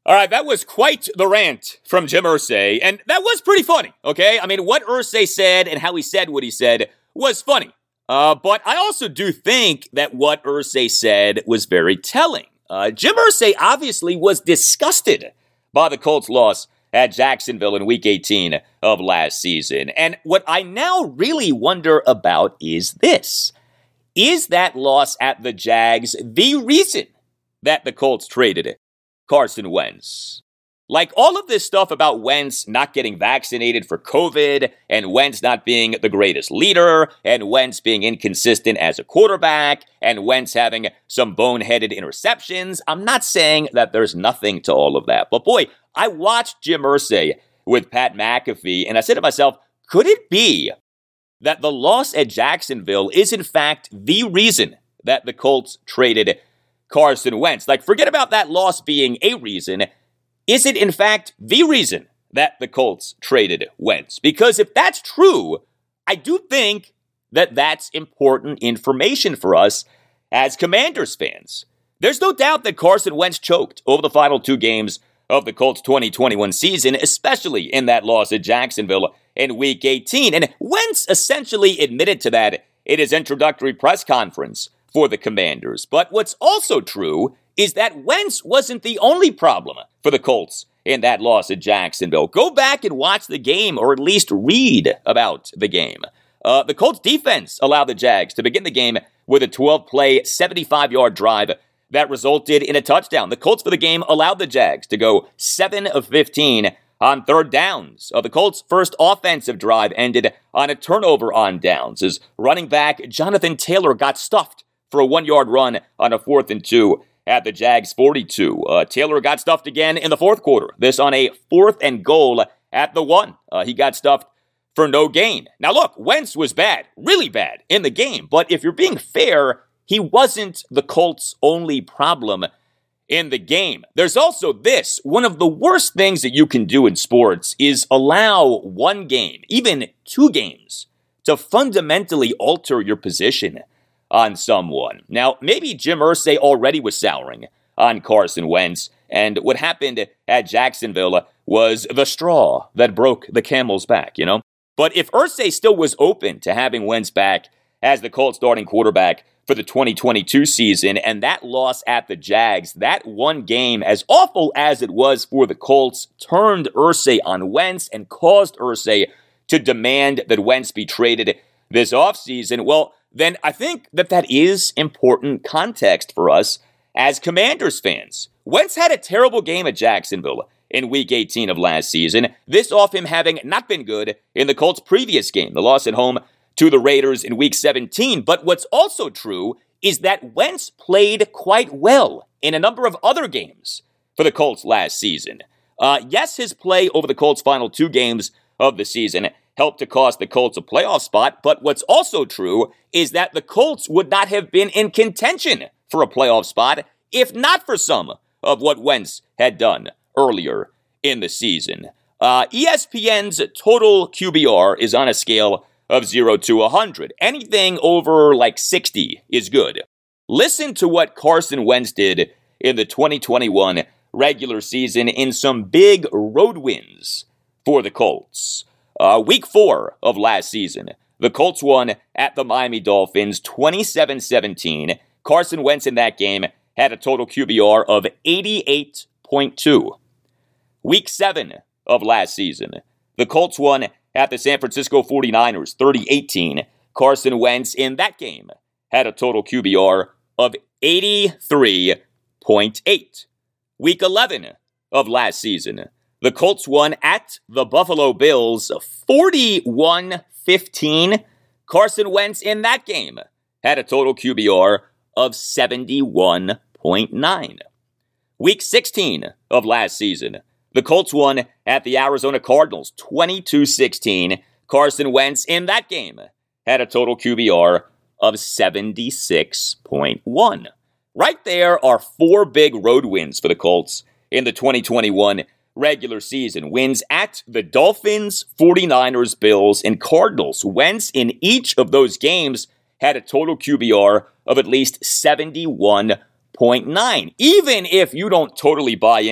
All right, that was quite the rant from Jim Irsay, and that was pretty funny, okay? I mean, what Irsay said and how he said what he said was funny. Uh, but I also do think that what Irsay said was very telling. Uh, Jim Irsay obviously was disgusted by the Colts' loss at Jacksonville in Week eighteen of last season. And what I now really wonder about is this. Is that loss at the Jags the reason that the Colts traded Carson Wentz? Like, all of this stuff about Wentz not getting vaccinated for COVID, and Wentz not being the greatest leader, and Wentz being inconsistent as a quarterback, and Wentz having some boneheaded interceptions. I'm not saying that there's nothing to all of that. But boy, I watched Jim Irsay with Pat McAfee, and I said to myself, could it be that the loss at Jacksonville is in fact the reason that the Colts traded Carson Wentz? Like, forget about that loss being a reason. Is it, in fact, the reason that the Colts traded Wentz? Because if that's true, I do think that that's important information for us as Commanders fans. There's no doubt that Carson Wentz choked over the final two games of the Colts' twenty twenty-one season, especially in that loss at Jacksonville in Week eighteen. And Wentz essentially admitted to that in his introductory press conference for the Commanders. But what's also true is that Wentz wasn't the only problem for the Colts in that loss at Jacksonville. Go back and watch the game, or at least read about the game. Uh, the Colts defense allowed the Jags to begin the game with a twelve-play, seventy-five-yard drive that resulted in a touchdown. The Colts for the game allowed the Jags to go seven of fifteen on third downs. Uh, the Colts' first offensive drive ended on a turnover on downs as running back Jonathan Taylor got stuffed for a one-yard run on a fourth and two at the Jags' forty-two. Uh, Taylor got stuffed again in the fourth quarter. This on a fourth and goal at the one. Uh, he got stuffed for no gain. Now look, Wentz was bad, really bad in the game. But if you're being fair, he wasn't the Colts' only problem in the game. There's also this. One of the worst things that you can do in sports is allow one game, even two games, to fundamentally alter your position on someone. Now, maybe Jim Irsay already was souring on Carson Wentz, and what happened at Jacksonville was the straw that broke the camel's back, you know? But if Irsay still was open to having Wentz back as the Colts starting quarterback for the twenty twenty-two season, and that loss at the Jags, that one game, as awful as it was for the Colts, turned Irsay on Wentz and caused Irsay to demand that Wentz be traded this offseason, well, then I think that that is important context for us as Commanders fans. Wentz had a terrible game at Jacksonville in Week eighteen of last season, this off him having not been good in the Colts' previous game, the loss at home to the Raiders in Week seventeen. But what's also true is that Wentz played quite well in a number of other games for the Colts last season. Uh, yes, his play over the Colts' final two games of the season helped to cost the Colts a playoff spot, but what's also true is that the Colts would not have been in contention for a playoff spot if not for some of what Wentz had done earlier in the season. Uh, E S P N's total Q B R is on a scale of zero to one hundred. Anything over like sixty is good. Listen to what Carson Wentz did in the twenty twenty-one regular season in some big road wins for the Colts. Uh, week four of last season, the Colts won at the Miami Dolphins twenty-seven seventeen. Carson Wentz in that game had a total Q B R of eighty-eight point two. Week seven of last season, the Colts won at the San Francisco forty-niners thirty eighteen. Carson Wentz in that game had a total Q B R of eighty-three point eight. Week eleven of last season, the Colts won at the Buffalo Bills forty-one fifteen. Carson Wentz in that game had a total Q B R of seventy-one point nine. Week sixteen of last season, the Colts won at the Arizona Cardinals twenty-two sixteen. Carson Wentz in that game had a total Q B R of seventy-six point one. Right there are four big road wins for the Colts in the twenty twenty-one regular season. Wins at the Dolphins, forty-niners, Bills, and Cardinals. Wentz in each of those games had a total Q B R of at least seventy-one point nine. Even if you don't totally buy in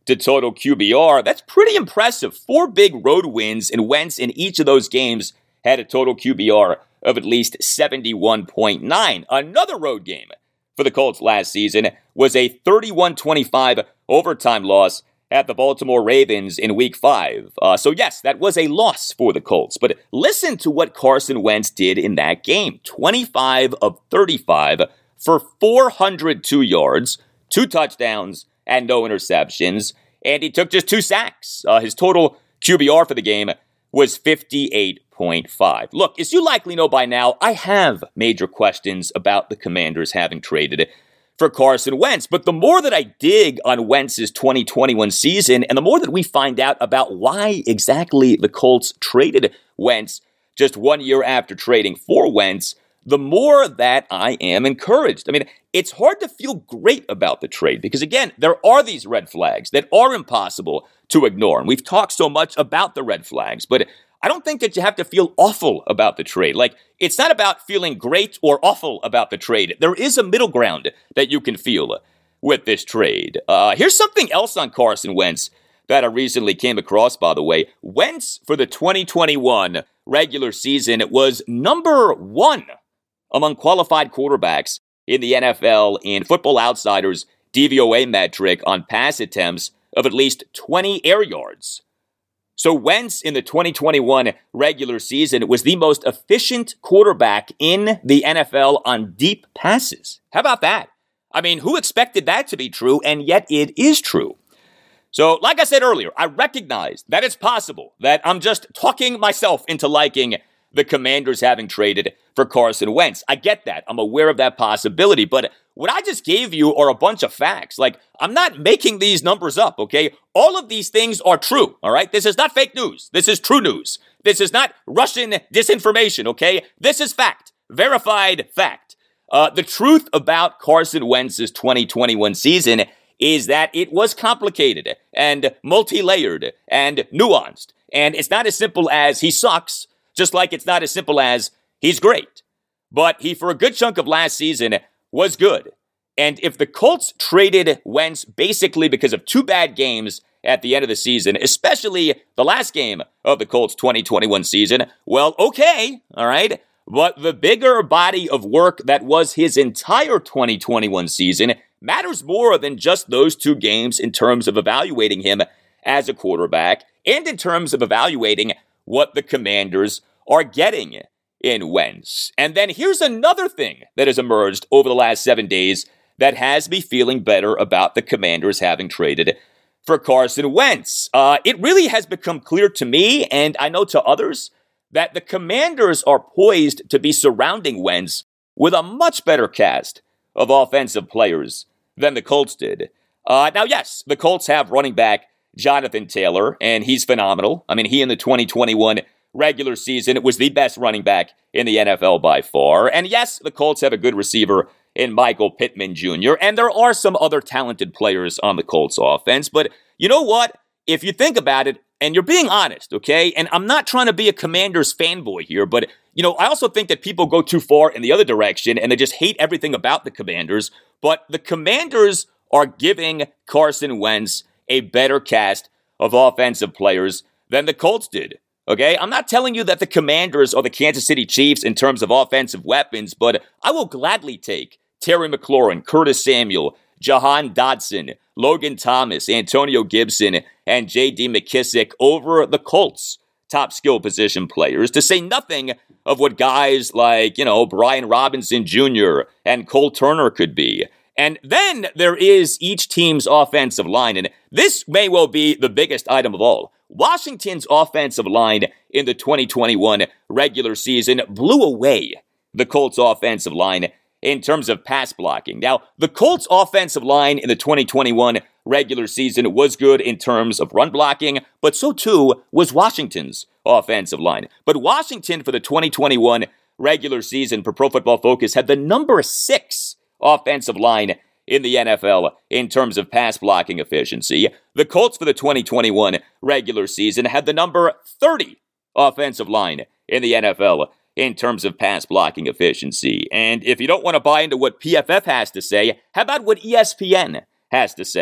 to total Q B R. That's pretty impressive. Four big road wins, and Wentz in each of those games had a total Q B R of at least seventy-one point nine. Another road game for the Colts last season was a thirty-one twenty-five overtime loss at the Baltimore Ravens in Week five. Uh, so yes, that was a loss for the Colts. But listen to what Carson Wentz did in that game. twenty-five of thirty-five for four hundred two yards, two touchdowns, and no interceptions. And he took just two sacks. Uh, his total Q B R for the game was fifty-eight point five. Look, as you likely know by now, I have major questions about the Commanders having traded for Carson Wentz. But the more that I dig on Wentz's twenty twenty-one season, and the more that we find out about why exactly the Colts traded Wentz just one year after trading for Wentz, the more that I am encouraged. I mean, it's hard to feel great about the trade because, again, there are these red flags that are impossible to ignore. And we've talked so much about the red flags, but I don't think that you have to feel awful about the trade. Like, it's not about feeling great or awful about the trade. There is a middle ground that you can feel with this trade. Uh, here's something else on Carson Wentz that I recently came across, by the way. Wentz for the twenty twenty-one regular season was number one among qualified quarterbacks in the N F L in Football Outsiders' D V O A metric on pass attempts of at least twenty air yards. So Wentz in the twenty twenty-one regular season was the most efficient quarterback in the N F L on deep passes. How about that? I mean, who expected that to be true? And yet it is true. So, like I said earlier, I recognize that it's possible that I'm just talking myself into liking the Commanders having traded for Carson Wentz. I get that. I'm aware of that possibility. But what I just gave you are a bunch of facts. Like, I'm not making these numbers up, okay? All of these things are true, all right? This is not fake news. This is true news. This is not Russian disinformation, okay? This is fact. Verified fact. Uh, the truth about Carson Wentz's twenty twenty-one season is that it was complicated and multi-layered and nuanced. And it's not as simple as he sucks, just like it's not as simple as he's great. But he, for a good chunk of last season, was good. And if the Colts traded Wentz basically because of two bad games at the end of the season, especially the last game of the Colts twenty twenty-one season, well, okay, all right. But the bigger body of work that was his entire twenty twenty-one season matters more than just those two games in terms of evaluating him as a quarterback and in terms of evaluating what the Commanders are getting in Wentz. And then here's another thing that has emerged over the last seven days that has me feeling better about the Commanders having traded for Carson Wentz. Uh, it really has become clear to me, and I know to others, that the Commanders are poised to be surrounding Wentz with a much better cast of offensive players than the Colts did. Uh, now, yes, the Colts have running back Jonathan Taylor, and he's phenomenal. I mean, he in the twenty twenty-one regular season was the best running back in the N F L by far. And yes, the Colts have a good receiver in Michael Pittman Junior, and there are some other talented players on the Colts offense. But you know what? If you think about it, and you're being honest, okay? And I'm not trying to be a Commanders fanboy here, but, you know, I also think that people go too far in the other direction and they just hate everything about the Commanders. But the Commanders are giving Carson Wentz a better cast of offensive players than the Colts did, okay? I'm not telling you that the Commanders are the Kansas City Chiefs in terms of offensive weapons, but I will gladly take Terry McLaurin, Curtis Samuel, Jahan Dotson, Logan Thomas, Antonio Gibson, and J D McKissick over the Colts' top skill position players, to say nothing of what guys like, you know, Brian Robinson Junior and Cole Turner could be. And then there is each team's offensive line, and this may well be the biggest item of all. Washington's offensive line in the twenty twenty-one regular season blew away the Colts' offensive line in terms of pass blocking. Now, the Colts' offensive line in the twenty twenty-one regular season was good in terms of run blocking, but so too was Washington's offensive line. But Washington for the twenty twenty-one regular season per Pro Football Focus had the number six offensive line in the N F L in terms of pass blocking efficiency. The Colts for the twenty twenty-one regular season had the number thirty offensive line in the N F L in terms of pass blocking efficiency. And if you don't want to buy into what P F F has to say, how about what E S P N has to say?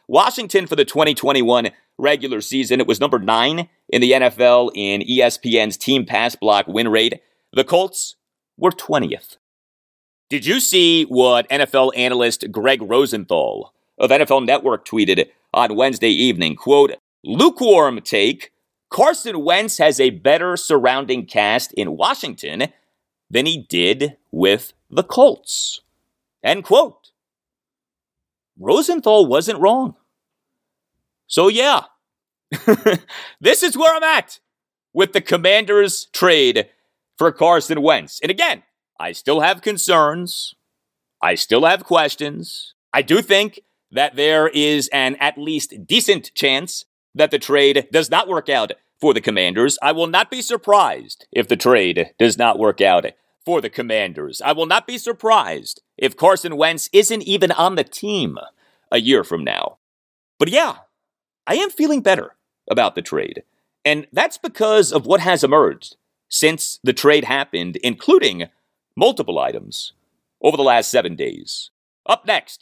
Washington for the twenty twenty-one regular season, it was number nine in the N F L in E S P N's team pass block win rate. The Colts were twentieth. Did you see what N F L analyst Greg Rosenthal of N F L Network tweeted on Wednesday evening? Quote, lukewarm take, Carson Wentz has a better surrounding cast in Washington than he did with the Colts. End quote. Rosenthal wasn't wrong. So yeah, this is where I'm at with the Commanders trade for Carson Wentz. And again, I still have concerns. I still have questions. I do think that there is an at least decent chance that the trade does not work out for the Commanders. I will not be surprised if the trade does not work out for the Commanders. I will not be surprised if Carson Wentz isn't even on the team a year from now. But yeah, I am feeling better about the trade. And that's because of what has emerged since the trade happened, including multiple items over the last seven days. Up next.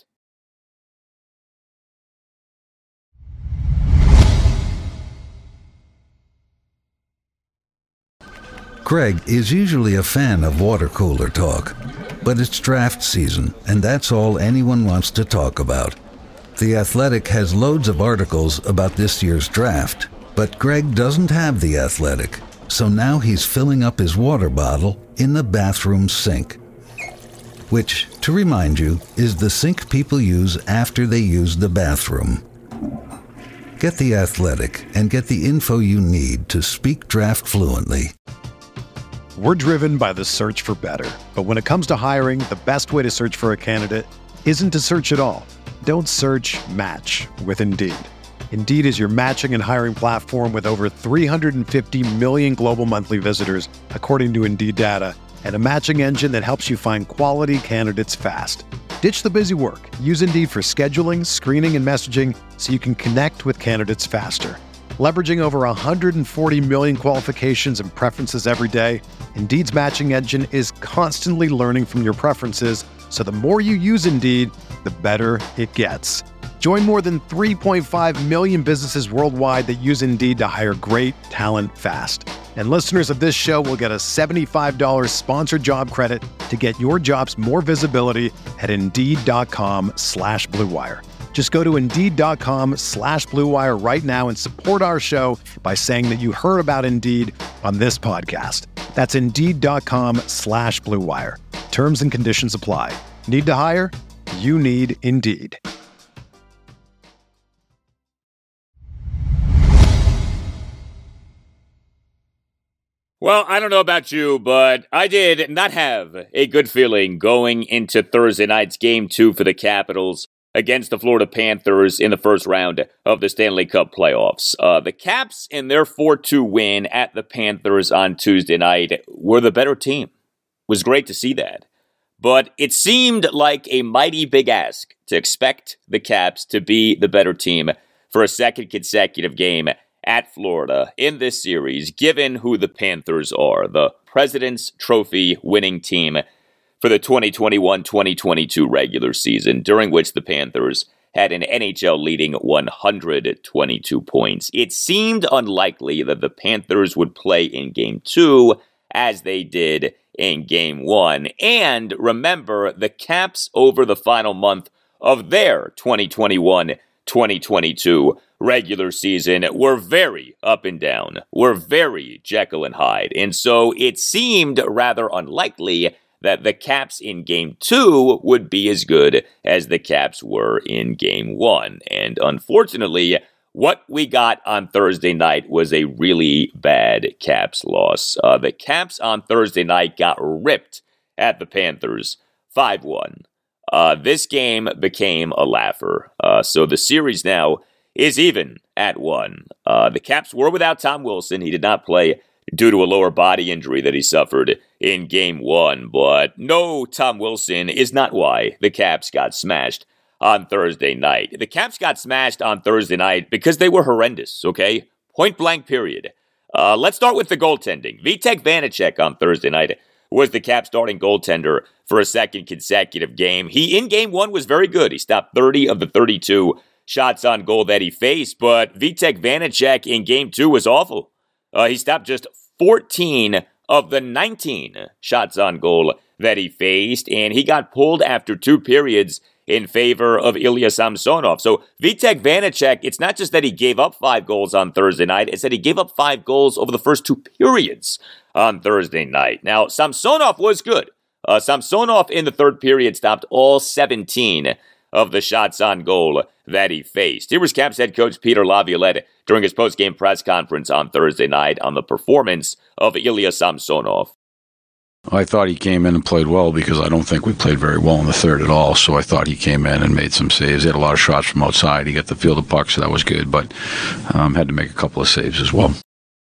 Greg is usually a fan of water cooler talk, but it's draft season, and that's all anyone wants to talk about. The Athletic has loads of articles about this year's draft, but Greg doesn't have The Athletic, so now he's filling up his water bottle in the bathroom sink, which, to remind you, is the sink people use after they use the bathroom. Get The Athletic and get the info you need to speak draft fluently. We're driven by the search for better. But when it comes to hiring, the best way to search for a candidate isn't to search at all. Don't search, match with Indeed. Indeed is your matching and hiring platform with over three hundred fifty million global monthly visitors, according to Indeed data, and a matching engine that helps you find quality candidates fast. Ditch the busy work. Use Indeed for scheduling, screening, and messaging so you can connect with candidates faster. Leveraging over one hundred forty million qualifications and preferences every day, Indeed's matching engine is constantly learning from your preferences, so the more you use Indeed, the better it gets. Join more than three point five million businesses worldwide that use Indeed to hire great talent fast. And listeners of this show will get a seventy-five dollars sponsored job credit to get your jobs more visibility at Indeed.com slash Blue Wire. Just go to Indeed.com slash Blue Wire right now and support our show by saying that you heard about Indeed on this podcast. That's Indeed.com slash Blue Wire. Terms and conditions apply. Need to hire? You need Indeed. Well, I don't know about you, but I did not have a good feeling going into Thursday night's game two for the Capitals against the Florida Panthers in the first round of the Stanley Cup playoffs. Uh, the Caps, in their four two win at the Panthers on Tuesday night, were the better team. It was great to see that. But it seemed like a mighty big ask to expect the Caps to be the better team for a second consecutive game at Florida in this series, given who the Panthers are, the President's Trophy winning team for the twenty twenty-one twenty twenty-two regular season, during which the Panthers had an N H L-leading one hundred twenty-two points. It seemed unlikely that the Panthers would play in Game two as they did in Game one. And remember, the Caps over the final month of their twenty twenty-one twenty twenty-two regular season were very up and down, were very Jekyll and Hyde. And so it seemed rather unlikely that the Caps in Game two would be as good as the Caps were in Game one. And unfortunately, what we got on Thursday night was a really bad Caps loss. Uh, the Caps on Thursday night got ripped at the Panthers five one. Uh, this game became a laugher. Uh, so the series now is even at one. Uh, the Caps were without Tom Wilson. He did not play due to a lower body injury that he suffered in Game one. But no, Tom Wilson is not why the Caps got smashed on Thursday night. The Caps got smashed on Thursday night because they were horrendous, okay? Point blank period. Uh, let's start with the goaltending. Vitek Vanacek on Thursday night was the Caps starting goaltender for a second consecutive game. He, in Game one, was very good. He stopped thirty of the thirty-two shots on goal that he faced, but Vitek Vanacek in game two was awful. Uh, he stopped just fourteen of the nineteen shots on goal that he faced, and he got pulled after two periods in favor of Ilya Samsonov. So Vitek Vanacek, it's not just that he gave up five goals on Thursday night, it's that he gave up five goals over the first two periods on Thursday night. Now, Samsonov was good. Uh, Samsonov in the third period stopped all seventeen of the shots on goal that he faced. Here was Caps head coach Peter Laviolette during his post-game press conference on Thursday night on the performance of Ilya Samsonov. I thought he came in and played well because I don't think we played very well in the third at all. So I thought he came in and made some saves. He had a lot of shots from outside. He got the field of puck, so that was good, but um, had to make a couple of saves as well.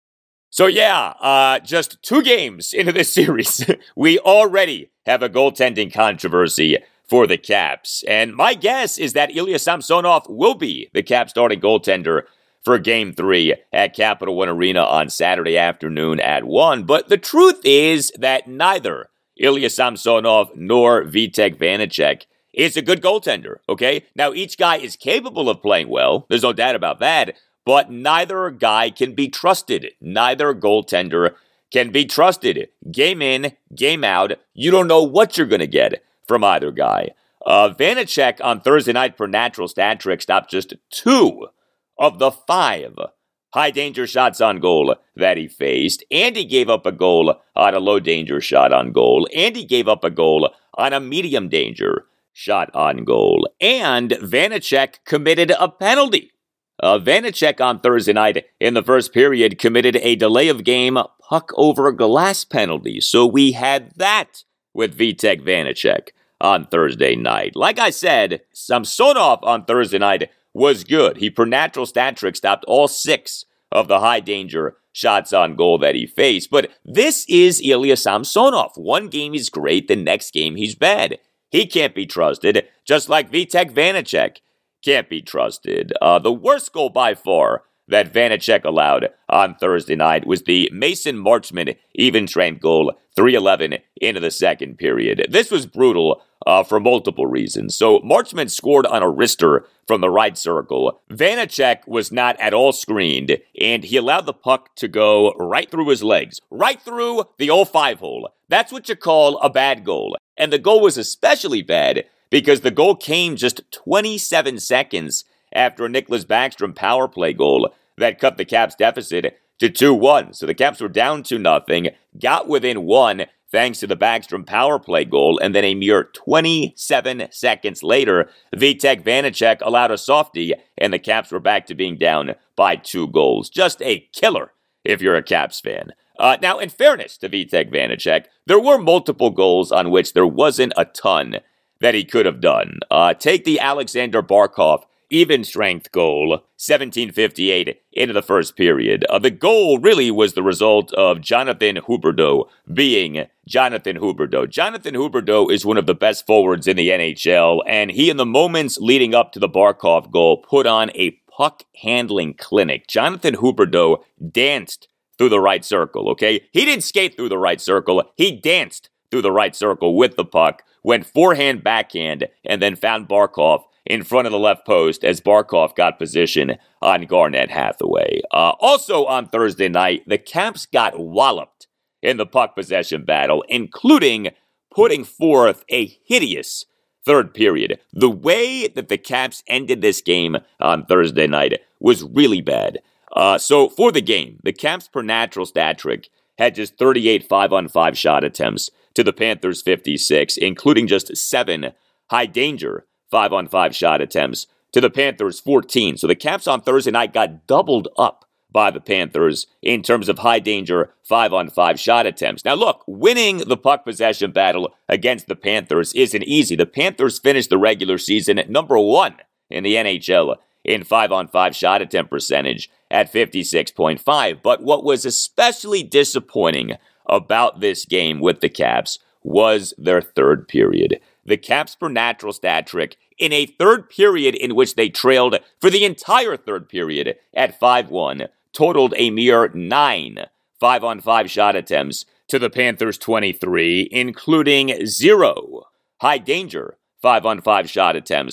So yeah, uh, just two games into this series, we already have a goaltending controversy for the Caps. And my guess is that Ilya Samsonov will be the Caps starting goaltender for Game three at Capital One Arena on Saturday afternoon at one. But the truth is that neither Ilya Samsonov nor Vitek Vanacek is a good goaltender, okay? Now, each guy is capable of playing well. There's no doubt about that. But neither guy can be trusted. Neither goaltender can be trusted. Game in, game out. You don't know what you're going to get from either guy. Uh, Vanacek on Thursday night per natural stat trick stopped just two of the five high-danger shots on goal that he faced, and he gave up a goal on a low-danger shot on goal, and he gave up a goal on a medium-danger shot on goal, and Vanacek committed a penalty. Uh, Vanacek on Thursday night in the first period committed a delay of game puck over glass penalty, so we had that with Vitek Vanacek on Thursday night. Like I said, Samsonov on Thursday night was good. He, per natural stat trick, stopped all six of the high-danger shots on goal that he faced. But this is Ilya Samsonov. One game he's great, the next game he's bad. He can't be trusted, just like Vitek Vanacek can't be trusted. Uh, the worst goal by far that Vanacek allowed on Thursday night was the Mason Marchment even-strength goal, three eleven into the second period. This was brutal uh, for multiple reasons. So Marchment scored on a wrister from the right circle. Vanacek was not at all screened, and he allowed the puck to go right through his legs, right through the old five-hole. That's what you call a bad goal. And the goal was especially bad because the goal came just twenty-seven seconds after a Nicklas Backstrom power play goal that cut the Caps deficit to two one. So the Caps were down to nothing, got within one thanks to the Backstrom power play goal, and then a mere twenty-seven seconds later, Vitek Vanacek allowed a softie, and the Caps were back to being down by two goals. Just a killer if you're a Caps fan. Uh, now, in fairness to Vitek Vanacek, there were multiple goals on which there wasn't a ton that he could have done. Uh, take the Alexander Barkov even-strength goal, seventeen fifty-eight into the first period. Uh, the goal really was the result of Jonathan Huberdeau being Jonathan Huberdeau. Jonathan Huberdeau is one of the best forwards in the N H L, and he, in the moments leading up to the Barkov goal, put on a puck-handling clinic. Jonathan Huberdeau danced through the right circle, okay? He didn't skate through the right circle. He danced through the right circle with the puck, went forehand, backhand, and then found Barkov in front of the left post as Barkov got position on Garnett Hathaway. Uh, also on Thursday night, the Caps got walloped in the puck possession battle, including putting forth a hideous third period. The way that the Caps ended this game on Thursday night was really bad. Uh, so for the game, the Caps per natural stat trick had just thirty-eight five-on-five shot attempts to the Panthers' fifty-six, including just seven high-danger five-on-five shot attempts to the Panthers' fourteen. So the Caps on Thursday night got doubled up by the Panthers in terms of high-danger five-on-five shot attempts. Now look, winning the puck possession battle against the Panthers isn't easy. The Panthers finished the regular season at number one in the N H L in five-on-five shot attempt percentage at fifty-six point five. But what was especially disappointing about this game with the Caps was their third period. The Caps per natural stat trick in a third period in which they trailed for the entire third period at five one totaled a mere nine five-on-five shot attempts to the Panthers' twenty-three, including zero high-danger five-on-five shot attempts to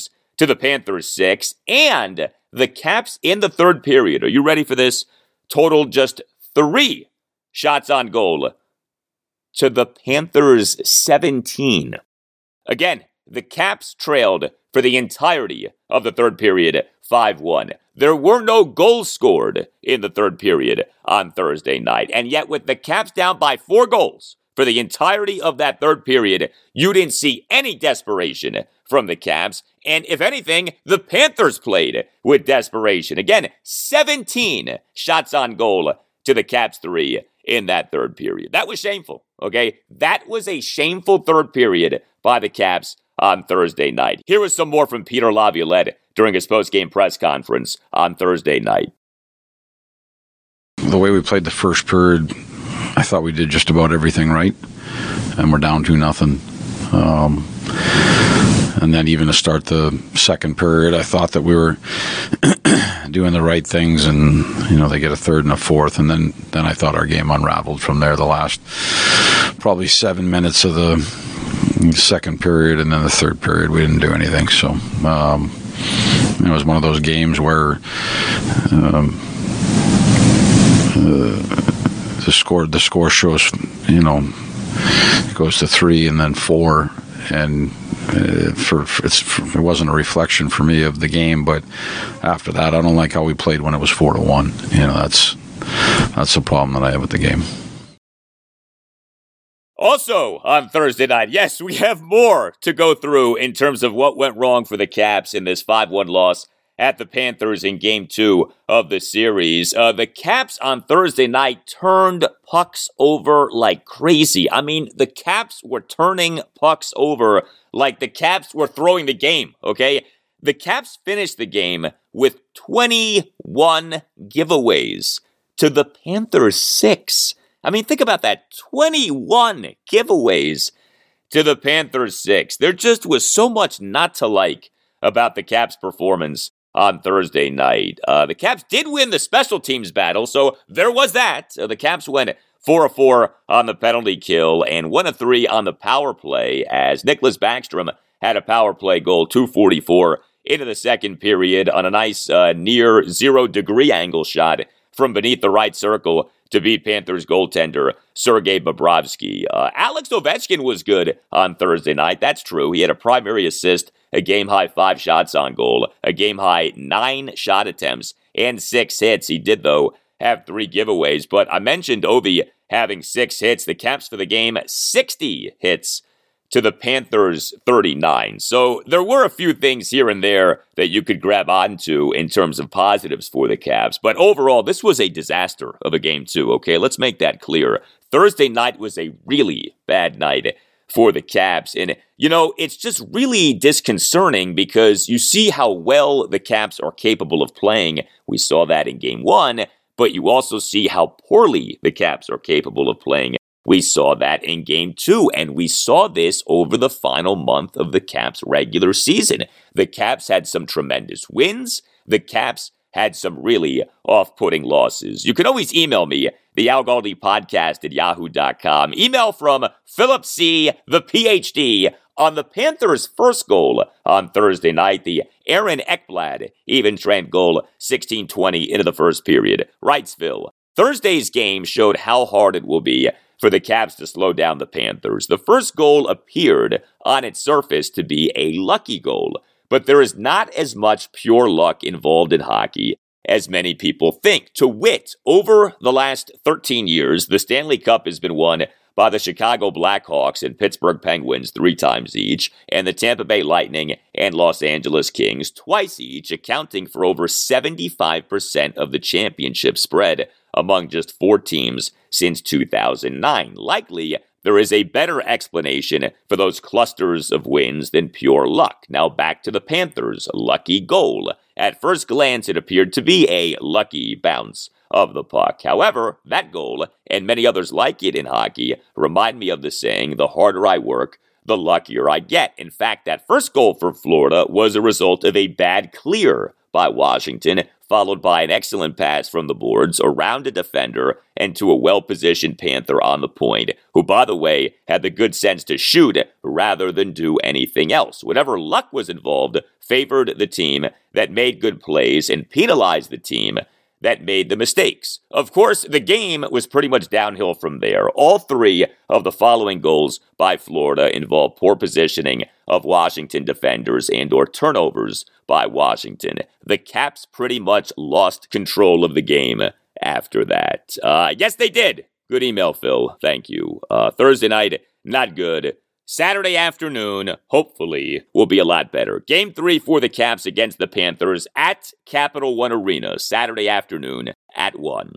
to the Panthers six, and the Caps in the third period, are you ready for this? Totaled just three shots on goal to the Panthers seventeen. Again, the Caps trailed for the entirety of the third period five one. There were no goals scored in the third period on Thursday night, and yet with the Caps down by four goals for the entirety of that third period, you didn't see any desperation from the Caps, and if anything, the Panthers played with desperation. Again, seventeen shots on goal to the Caps three in that third period. That was shameful, okay? That was a shameful third period by the Caps on Thursday night. Here was some more from Peter Laviolette during his post-game press conference on Thursday night. The way we played the first period, I thought we did just about everything right, and we're down two nothing. Um, and then even to start the second period, I thought that we were doing the right things, and you know they get a third and a fourth, and then then I thought our game unraveled from there. The last probably seven minutes of the second period, and then the third period, we didn't do anything. So um, it was one of those games where um, uh, the score the score shows, you know, it goes to three and then four, and uh, for, for it's for, it wasn't a reflection for me of the game. But after that, I don't like how we played when it was four to one. You know, that's that's the problem that I have with the game. Also on Thursday night, yes, we have more to go through in terms of what went wrong for the Caps in this five one loss at the Panthers in Game two of the series. Uh, the Caps on Thursday night turned pucks over like crazy. I mean, the Caps were turning pucks over like the Caps were throwing the game, okay? The Caps finished the game with twenty-one giveaways to the Panthers six. I mean, think about that. twenty-one giveaways to the Panthers six. There just was so much not to like about the Caps' performance on Thursday night. Uh, the Caps did win the special teams battle, so there was that. Uh, the Caps went four of four on the penalty kill and one of three on the power play, as Nicholas Backstrom had a power play goal, two forty-four into the second period on a nice uh, near zero-degree angle shot from beneath the right circle to beat Panthers goaltender Sergei Bobrovsky. Uh, Alex Ovechkin was good on Thursday night. That's true. He had a primary assist, a game-high five shots on goal, a game-high nine shot attempts, and six hits. He did, though, have three giveaways. But I mentioned Ovi having six hits. The Caps for the game, sixty hits to the Panthers thirty-nine. So there were a few things here and there that you could grab onto in terms of positives for the Caps. But overall, this was a disaster of a game too, okay? Let's make that clear. Thursday night was a really bad night for the Caps. And, you know, it's just really disconcerting because you see how well the Caps are capable of playing. We saw that in game one, but you also see how poorly the Caps are capable of playing. We saw that in game two, and we saw this over the final month of the Caps' regular season. The Caps had some tremendous wins. The Caps had some really off-putting losses. You can always email me, the Al Galdi podcast at yahoo dot com. Email from Philip C., the P H D, on the Panthers' first goal on Thursday night, the Aaron Ekblad even-strength goal, sixteen twenty into the first period. Wrightsville. Thursday's game showed how hard it will be for the Caps to slow down the Panthers. The first goal appeared on its surface to be a lucky goal, but there is not as much pure luck involved in hockey as many people think. To wit, over the last thirteen years, the Stanley Cup has been won by the Chicago Blackhawks and Pittsburgh Penguins three times each, and the Tampa Bay Lightning and Los Angeles Kings twice each, accounting for over seventy-five percent of the championship spread among just four teams since two thousand nine. Likely, there is a better explanation for those clusters of wins than pure luck. Now back to the Panthers' lucky goal. At first glance, it appeared to be a lucky bounce of the puck. However, that goal, and many others like it in hockey, remind me of the saying, the harder I work, the luckier I get. In fact, that first goal for Florida was a result of a bad clear by Washington, followed by an excellent pass from the boards around a defender and to a well-positioned Panther on the point, who, by the way, had the good sense to shoot rather than do anything else. Whatever luck was involved favored the team that made good plays and penalized the team that made the mistakes. Of course, the game was pretty much downhill from there. All three of the following goals by Florida involved poor positioning of Washington defenders and or turnovers by Washington. The Caps pretty much lost control of the game after that. Uh, yes, they did. Good email, Phil. Thank you. Uh, Thursday night, not good. Saturday afternoon, hopefully, will be a lot better. Game three for the Caps against the Panthers at Capital One Arena, Saturday afternoon at one.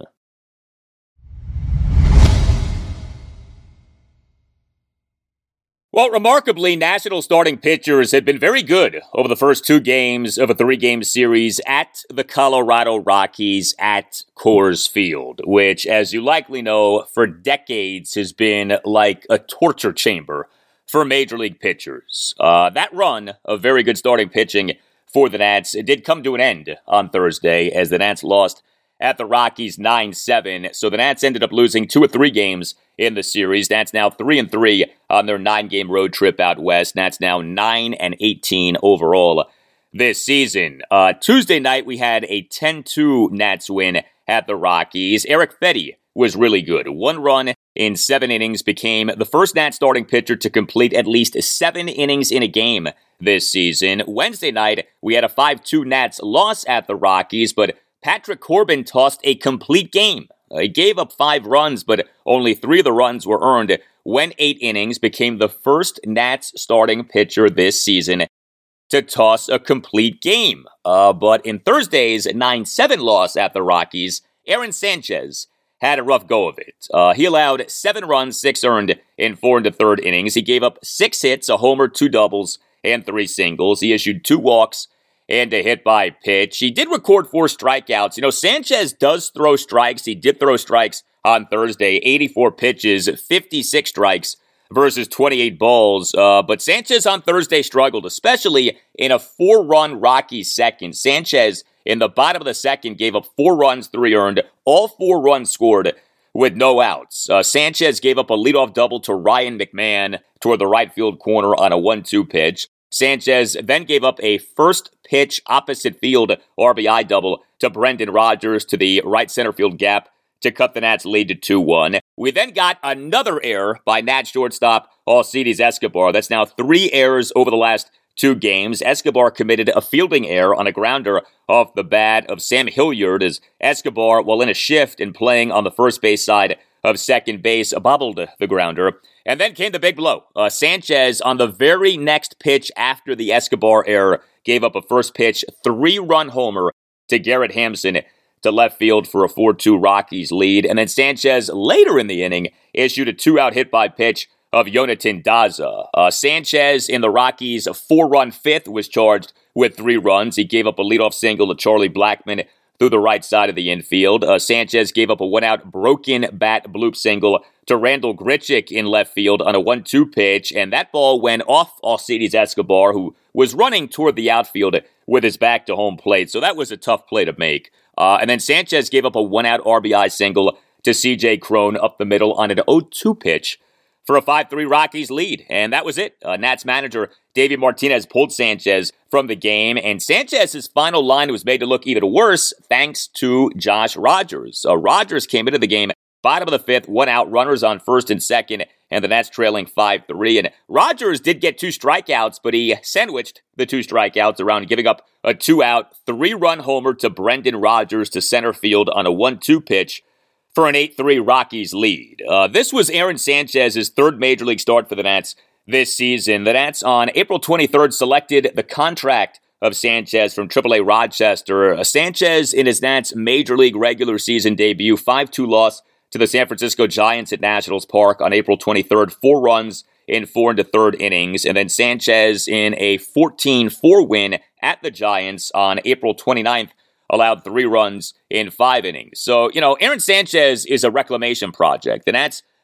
Well, remarkably, National starting pitchers had been very good over the first two games of a three-game series at the Colorado Rockies at Coors Field, which, as you likely know, for decades has been like a torture chamber for Major League pitchers. Uh, that run of very good starting pitching for the Nats did come to an end on Thursday as the Nats lost at the Rockies nine seven. So the Nats ended up losing two or three games in the series. Nats now three and three on their nine-game road trip out west. Nats now nine and eighteen overall this season. Uh, Tuesday night, we had a ten two Nats win at the Rockies. Eric Fedde was really good. One run in seven innings, became the first Nats starting pitcher to complete at least seven innings in a game this season. Wednesday night, we had a five two Nats loss at the Rockies, but Patrick Corbin tossed a complete game. He gave up five runs, but only three of the runs were earned. Went eight innings, became the first Nats starting pitcher this season to toss a complete game. Uh, but in Thursday's nine seven loss at the Rockies, Aaron Sanchez had a rough go of it. Uh, he allowed seven runs, six earned in four and a third innings. He gave up six hits, a homer, two doubles, and three singles. He issued two walks and a hit by pitch. He did record four strikeouts. You know, Sanchez does throw strikes. He did throw strikes on Thursday, eighty-four pitches, fifty-six strikes versus twenty-eight balls. Uh, but Sanchez on Thursday struggled, especially in a four-run Rockies second. Sanchez in the bottom of the second gave up four runs, three earned. All four runs scored with no outs. Uh, Sanchez gave up a leadoff double to Ryan McMahon toward the right field corner on a one two pitch. Sanchez then gave up a first pitch opposite field R B I double to Brendan Rodgers to the right center field gap to cut the Nats lead to two one. We then got another error by Nats shortstop Alcides Escobar. That's now three errors over the last two games. Escobar committed a fielding error on a grounder off the bat of Sam Hilliard as Escobar, while in a shift and playing on the first base side of second base, bobbled the grounder. And then came the big blow. Uh, Sanchez, on the very next pitch after the Escobar error, gave up a first pitch three-run homer to Garrett Hampson to left field for a four two Rockies lead. And then Sanchez, later in the inning, issued a two-out hit by pitch of Jonathan Daza. Uh, Sanchez in the Rockies' four-run fifth was charged with three runs. He gave up a leadoff single to Charlie Blackmon through the right side of the infield. Uh, Sanchez gave up a one-out broken bat bloop single to Randall Grichuk in left field on a one two pitch, and that ball went off Alcides Escobar, who was running toward the outfield with his back to home plate, so that was a tough play to make. Uh, and then Sanchez gave up a one-out R B I single to C J Cron up the middle on an oh two pitch for a five three Rockies lead, and that was it. Uh, Nats manager Davey Martinez pulled Sanchez from the game, and Sanchez's final line was made to look even worse thanks to Josh Rogers. Uh, Rogers came into the game bottom of the fifth, one out, runners on first and second, and the Nats trailing five three. And Rogers did get two strikeouts, but he sandwiched the two strikeouts around giving up a two-out, three-run homer to Brendan Rodgers to center field on a one two pitch for an eight three Rockies lead. Uh, this was Aaron Sanchez's third Major League start for the Nats this season. The Nats on April twenty-third selected the contract of Sanchez from triple A Rochester. Uh, Sanchez in his Nats Major League regular season debut, five two loss to the San Francisco Giants at Nationals Park on April twenty-third, four runs in four and a third innings. And then Sanchez in a fourteen four win at the Giants on April twenty-ninth, allowed three runs in five innings. So, you know, Aaron Sanchez is a reclamation project. The Nats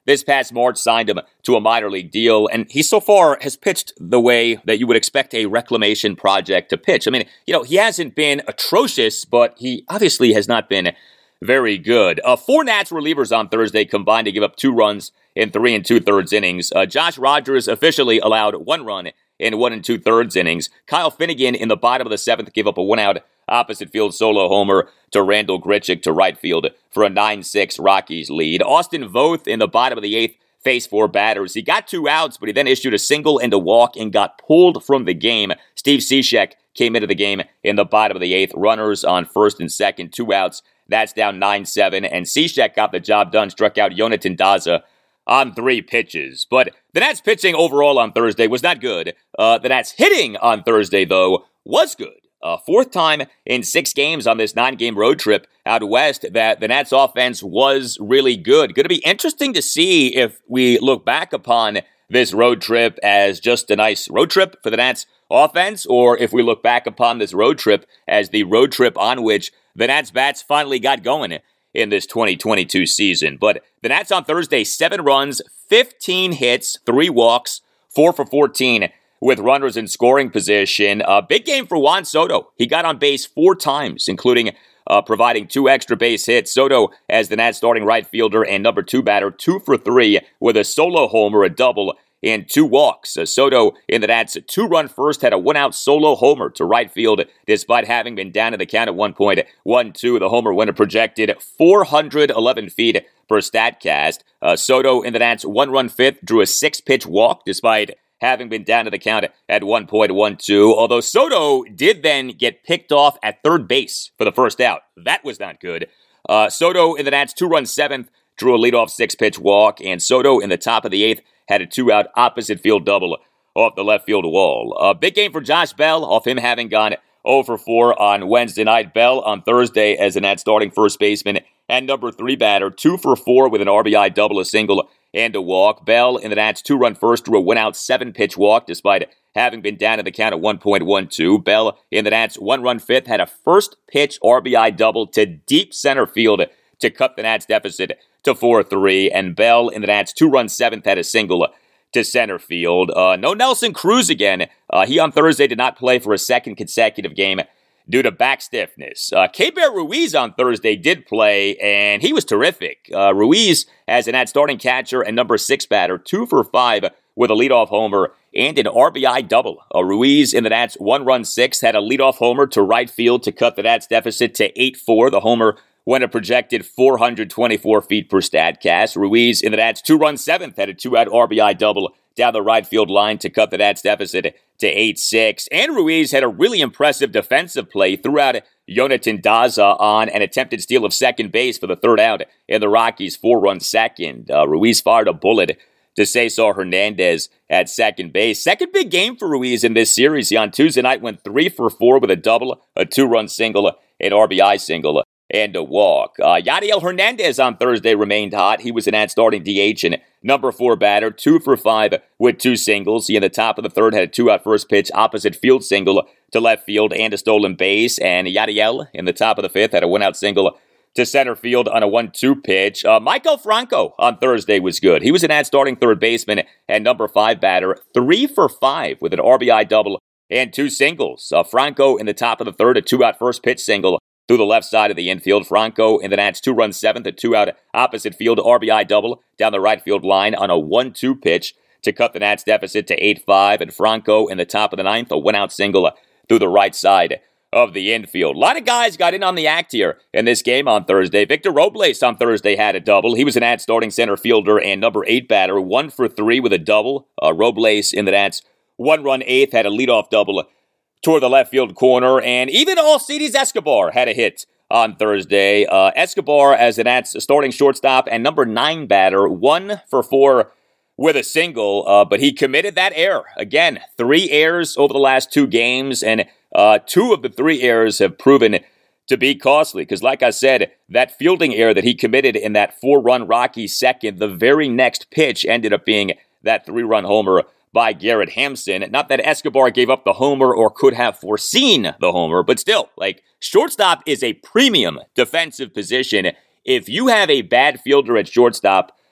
this past March signed him to a minor league deal, and he so far has pitched the way that you would expect a reclamation project to pitch. I mean, you know, he hasn't been atrocious, but he obviously has not been very good. Uh, four Nats relievers on Thursday combined to give up two runs in three and two-thirds innings. Uh, Josh Rogers officially allowed one run in one and two-thirds innings. Kyle Finnegan in the bottom of the seventh gave up a one-out opposite field solo homer to Randall Grichuk to right field for a nine six Rockies lead. Austin Voth in the bottom of the eighth faced four batters. He got two outs, but he then issued a single and a walk and got pulled from the game. Steve Cishek came into the game in the bottom of the eighth. Runners on first and second, two outs. That's down nine seven, and Cishek got the job done, struck out Jonathan Daza on three pitches. But the Nats pitching overall on Thursday was not good. Uh, the Nats hitting on Thursday, though, was good. Uh, fourth time in six games on this nine-game road trip out west that the Nats offense was really good. Going to be interesting to see if we look back upon this road trip as just a nice road trip for the Nats offense, or if we look back upon this road trip as the road trip on which the Nats bats finally got going in this twenty twenty-two season. But the Nats on Thursday, seven runs, fifteen hits, three walks, four for fourteen with runners in scoring position. A big game for Juan Soto. He got on base four times, including uh, providing two extra base hits. Soto as the Nats starting right fielder and number two batter, two for three with a solo homer, a double, and two walks. Uh, Soto in the Nats' two-run first had a one-out solo homer to right field despite having been down to the count at one point one two. The homer winner projected four hundred eleven feet per StatCast. Uh, Soto in the Nats' one-run fifth drew a six-pitch walk despite having been down to the count at one point one two, although Soto did then get picked off at third base for the first out. That was not good. Uh, Soto in the Nats' two-run seventh drew a leadoff six-pitch walk, and Soto in the top of the eighth had a two-out opposite field double off the left field wall. A big game for Josh Bell, off him having gone oh for four on Wednesday night. Bell on Thursday as the Nats starting first baseman and number three batter, two for four with an R B I double, a single, and a walk. Bell in the Nats' two-run first drew a one-out seven-pitch walk despite having been down to the count at one point one two. Bell in the Nats' one-run fifth had a first-pitch R B I double to deep center field to cut the Nats' deficit to four three, and Bell in the Nats' two-run seventh had a single to center field. Uh, no Nelson Cruz again. Uh, he on Thursday did not play for a second consecutive game due to back stiffness. Uh, Keibert Ruiz on Thursday did play, and he was terrific. Uh, Ruiz as a Nats starting catcher and number six batter, two for five with a leadoff homer and an R B I double. Uh, Ruiz in the Nats' one-run sixth had a leadoff homer to right field to cut the Nats deficit to eight four. The homer when it projected four hundred twenty-four feet per StatCast. Ruiz in the Nats' two-run seventh had a two-out R B I double down the right field line to cut the Nats deficit to eight six. And Ruiz had a really impressive defensive play throughout Jonathan Daza on an attempted steal of second base for the third out in the Rockies' four-run second. Uh, Ruiz fired a bullet to Cesar Hernandez at second base. Second big game for Ruiz in this series. He on Tuesday night went three for four with a double, a two-run single, an R B I single, and a walk. Uh, Yadiel Hernandez on Thursday remained hot. He was an Nats starting D H and number four batter, two for five with two singles. He in the top of the third had a two-out first pitch opposite field single to left field and a stolen base. And Yadiel in the top of the fifth had a one-out single to center field on a one two pitch. Uh, Michael Franco on Thursday was good. He was an Nats starting third baseman and number five batter, three for five with an R B I double and two singles. Uh, Franco in the top of the third, a two-out first pitch single through the left side of the infield. Franco in the Nats' two-run seventh, a two-out opposite field R B I double down the right field line on a one two pitch to cut the Nats' deficit to eight five. And Franco in the top of the ninth, a one-out single through the right side of the infield. A lot of guys got in on the act here in this game on Thursday. Victor Robles on Thursday had a double. He was an Nats starting center fielder and number eight batter, one for three with a double. Uh, Robles in the Nats' one-run eighth had a leadoff double toward the left field corner, and even Alcides Escobar had a hit on Thursday. Uh, Escobar as the Nats starting shortstop and number nine batter, one for four with a single, uh, but he committed that error. Again, three errors over the last two games, and uh, two of the three errors have proven to be costly, because like I said, that fielding error that he committed in that four-run Rockies second, the very next pitch ended up being that three-run homer by Garrett Hampson. Not that Escobar gave up the homer or could have foreseen the homer, but still, like, shortstop is a premium defensive position. If you have a bad fielder at shortstop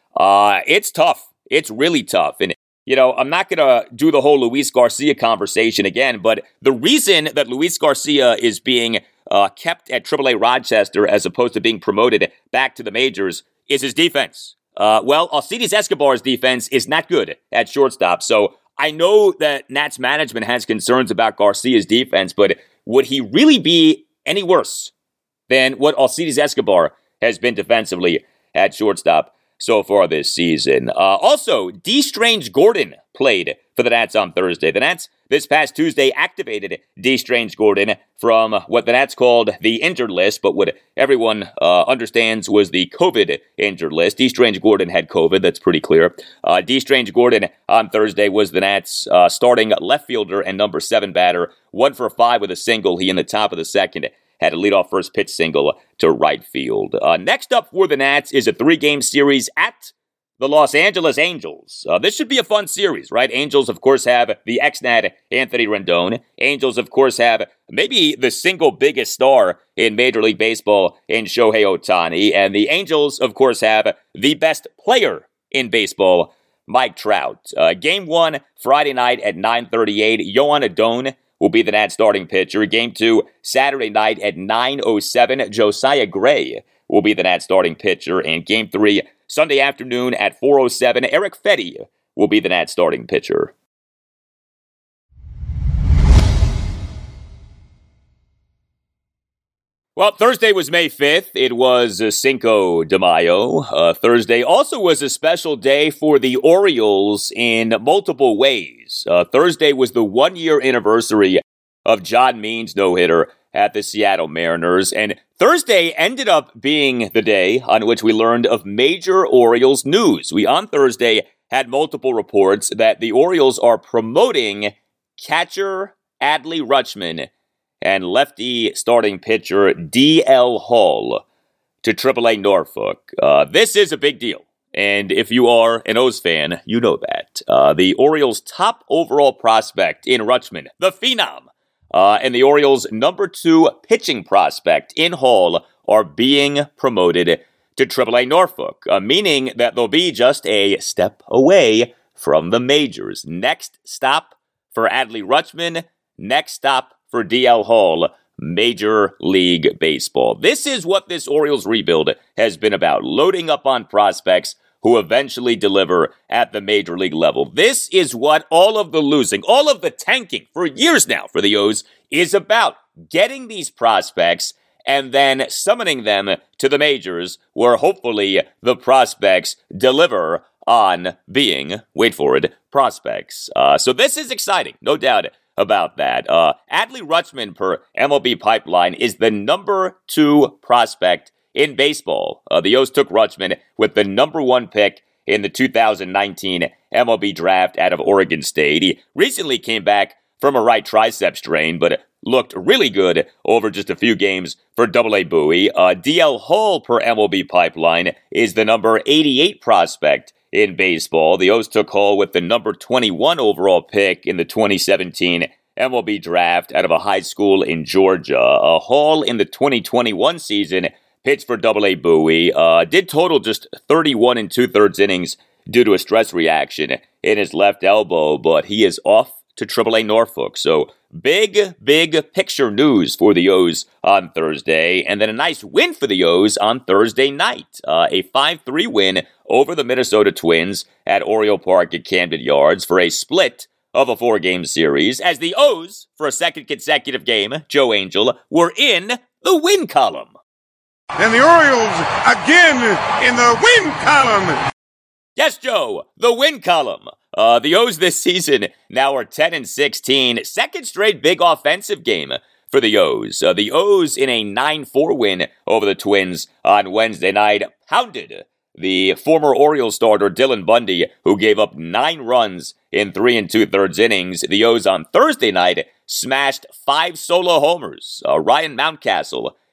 Uh, it's tough. It's really tough. And, you know, I'm not going to do the whole Luis Garcia conversation again, but the reason that Luis Garcia is being uh, kept at triple A Rochester as opposed to being promoted back to the majors is his defense. Uh, well, Alcides Escobar's defense is not good at shortstop, so I know that Nats management has concerns about Garcia's defense, but would he really be any worse than what Alcides Escobar has been defensively at shortstop so far this season? Uh, also, D. Strange Gordon played for the Nats on Thursday. The Nats this past Tuesday activated D. Strange Gordon from what the Nats called the injured list, but what everyone uh, understands was the COVID injured list. D. Strange Gordon had COVID, that's pretty clear. Uh, D. Strange Gordon on Thursday was the Nats uh, starting left fielder and number seven batter, one for five with a single. He in the top of the second had a leadoff first pitch single to right field. Uh, next up for the Nats is a three-game series at the Los Angeles Angels. Uh, this should be a fun series, right? Angels, of course, have the ex-Nat Anthony Rendon. Angels, of course, have maybe the single biggest star in Major League Baseball in Shohei Ohtani. And the Angels, of course, have the best player in baseball, Mike Trout. Uh, game one, Friday night at nine thirty-eight. Yohan Adon will be the Nats starting pitcher. Game two, Saturday night at nine oh seven. Josiah Gray will be the Nats starting pitcher. And game three, Sunday afternoon at four oh seven, Erick Fedde will be the Nats starting pitcher. Well, Thursday was May fifth. It was Cinco de Mayo. Uh, Thursday also was a special day for the Orioles in multiple ways. Uh, Thursday was the one-year anniversary of John Means' no-hitter at the Seattle Mariners, and Thursday ended up being the day on which we learned of major Orioles news. We, on Thursday, had multiple reports that the Orioles are promoting catcher Adley Rutschman and lefty starting pitcher D L Hall to triple A Norfolk. Uh, this is a big deal, and if you are an O's fan, you know that. Uh, the Orioles' top overall prospect in Rutschman, the Phenom, Uh, and the Orioles' number two pitching prospect in Hall are being promoted to triple A Norfolk, uh, meaning that they'll be just a step away from the majors. Next stop for Adley Rutschman, next stop for D L Hall, Major League Baseball. This is what this Orioles rebuild has been about, loading up on prospects who eventually deliver at the major league level. This is what all of the losing, all of the tanking for years now for the O's is about. Getting these prospects and then summoning them to the majors where hopefully the prospects deliver on being, wait for it, prospects. Uh, so this is exciting, no doubt about that. Uh, Adley Rutschman per M L B Pipeline is the number two prospect in baseball. Uh, the O's took Rutschman with the number one pick in the two thousand nineteen M L B draft out of Oregon State. He recently came back from a right tricep strain, but looked really good over just a few games for double A Bowie. Uh, D L Hall per M L B Pipeline is the number eighty-eight prospect in baseball. The O's took Hall with the number twenty-one overall pick in the twenty seventeen M L B draft out of a high school in Georgia. Uh, Hall in the twenty twenty-one season pitched for double A Bowie, uh, did total just thirty-one and two-thirds innings due to a stress reaction in his left elbow, but he is off to triple A Norfolk. So big, big picture news for the O's on Thursday, and then a nice win for the O's on Thursday night. Uh, a five three win over the Minnesota Twins at Oriole Park at Camden Yards for a split of a four-game series, as the O's, for a second consecutive game, Joe Angel, were in the win column. And the Orioles again in the win column. Yes, Joe, the win column. Uh, the O's this season now are ten and sixteen. Second straight big offensive game for the O's. Uh, the O's in a nine four win over the Twins on Wednesday night pounded the former Orioles starter Dylan Bundy, who gave up nine runs in three and two-thirds innings. The O's on Thursday night smashed five solo homers. Uh, Ryan Mountcastle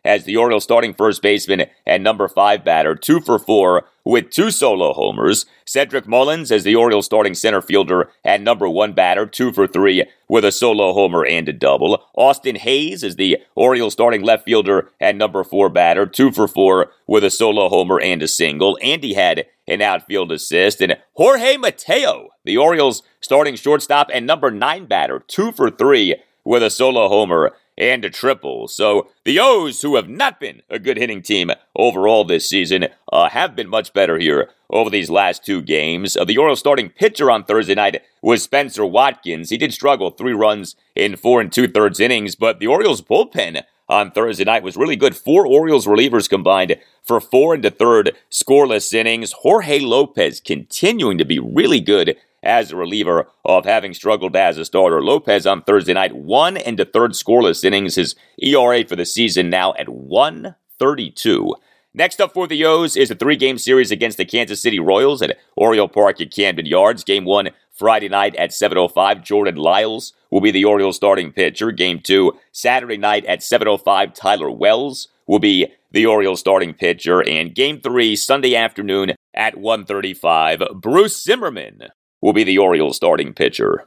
as the Orioles starting first baseman and number five batter, two for four with two solo homers. Cedric Mullins as the Orioles starting center fielder and number one batter, two for three with a solo homer and a double. Austin Hayes as the Orioles starting left fielder and number four batter, two for four with a solo homer and a single. Andy had an outfield assist. And Jorge Mateo, the Orioles starting shortstop and number nine batter, two for three with a solo homer and a triple. So the O's, who have not been a good hitting team overall this season, uh, have been much better here over these last two games. Uh, the Orioles starting pitcher on Thursday night was Spencer Watkins. He did struggle, three runs in four and two-thirds innings, but the Orioles bullpen on Thursday night was really good. Four Orioles relievers combined for four and a third scoreless innings. Jorge Lopez continuing to be really good as a reliever of having struggled as a starter. Lopez on Thursday night, one and a third scoreless innings. His E R A for the season now at one thirty-two. Next up for the O's is a three-game series against the Kansas City Royals at Oriole Park at Camden Yards. Game one, Friday night at seven oh five. Jordan Lyles will be the Orioles starting pitcher. Game two, Saturday night at seven oh five. Tyler Wells will be the Orioles starting pitcher. And game three, Sunday afternoon at one thirty-five. Bruce Zimmerman will be the Orioles starting pitcher.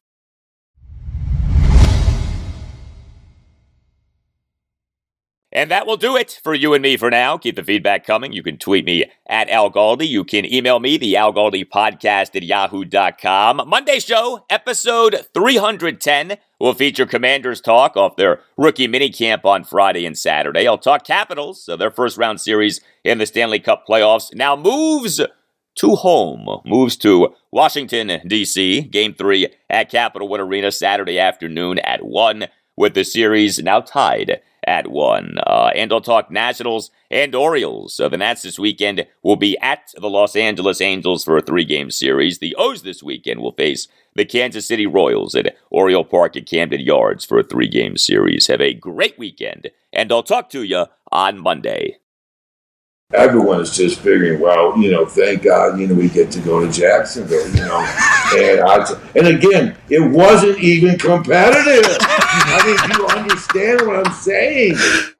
And that will do it for you and me for now. Keep the feedback coming. You can tweet me at Al Galdi. You can email me, the Al Galdi podcast at yahoo dot com. Monday show, episode three hundred ten, will feature Commanders talk off their rookie minicamp on Friday and Saturday. I'll talk Capitals, so their first round series in the Stanley Cup playoffs now moves to home, moves to Washington, D C Game three at Capital One Arena Saturday afternoon at one, with the series now tied at one. Uh, and I'll talk Nationals and Orioles. So the Nats this weekend will be at the Los Angeles Angels for a three-game series. The O's this weekend will face the Kansas City Royals at Oriole Park at Camden Yards for a three-game series. Have a great weekend, and I'll talk to you on Monday. Everyone is just figuring, well, you know, thank God, you know, we get to go to Jacksonville, you know. and I, and again, it wasn't even competitive. I mean, do you understand what I'm saying?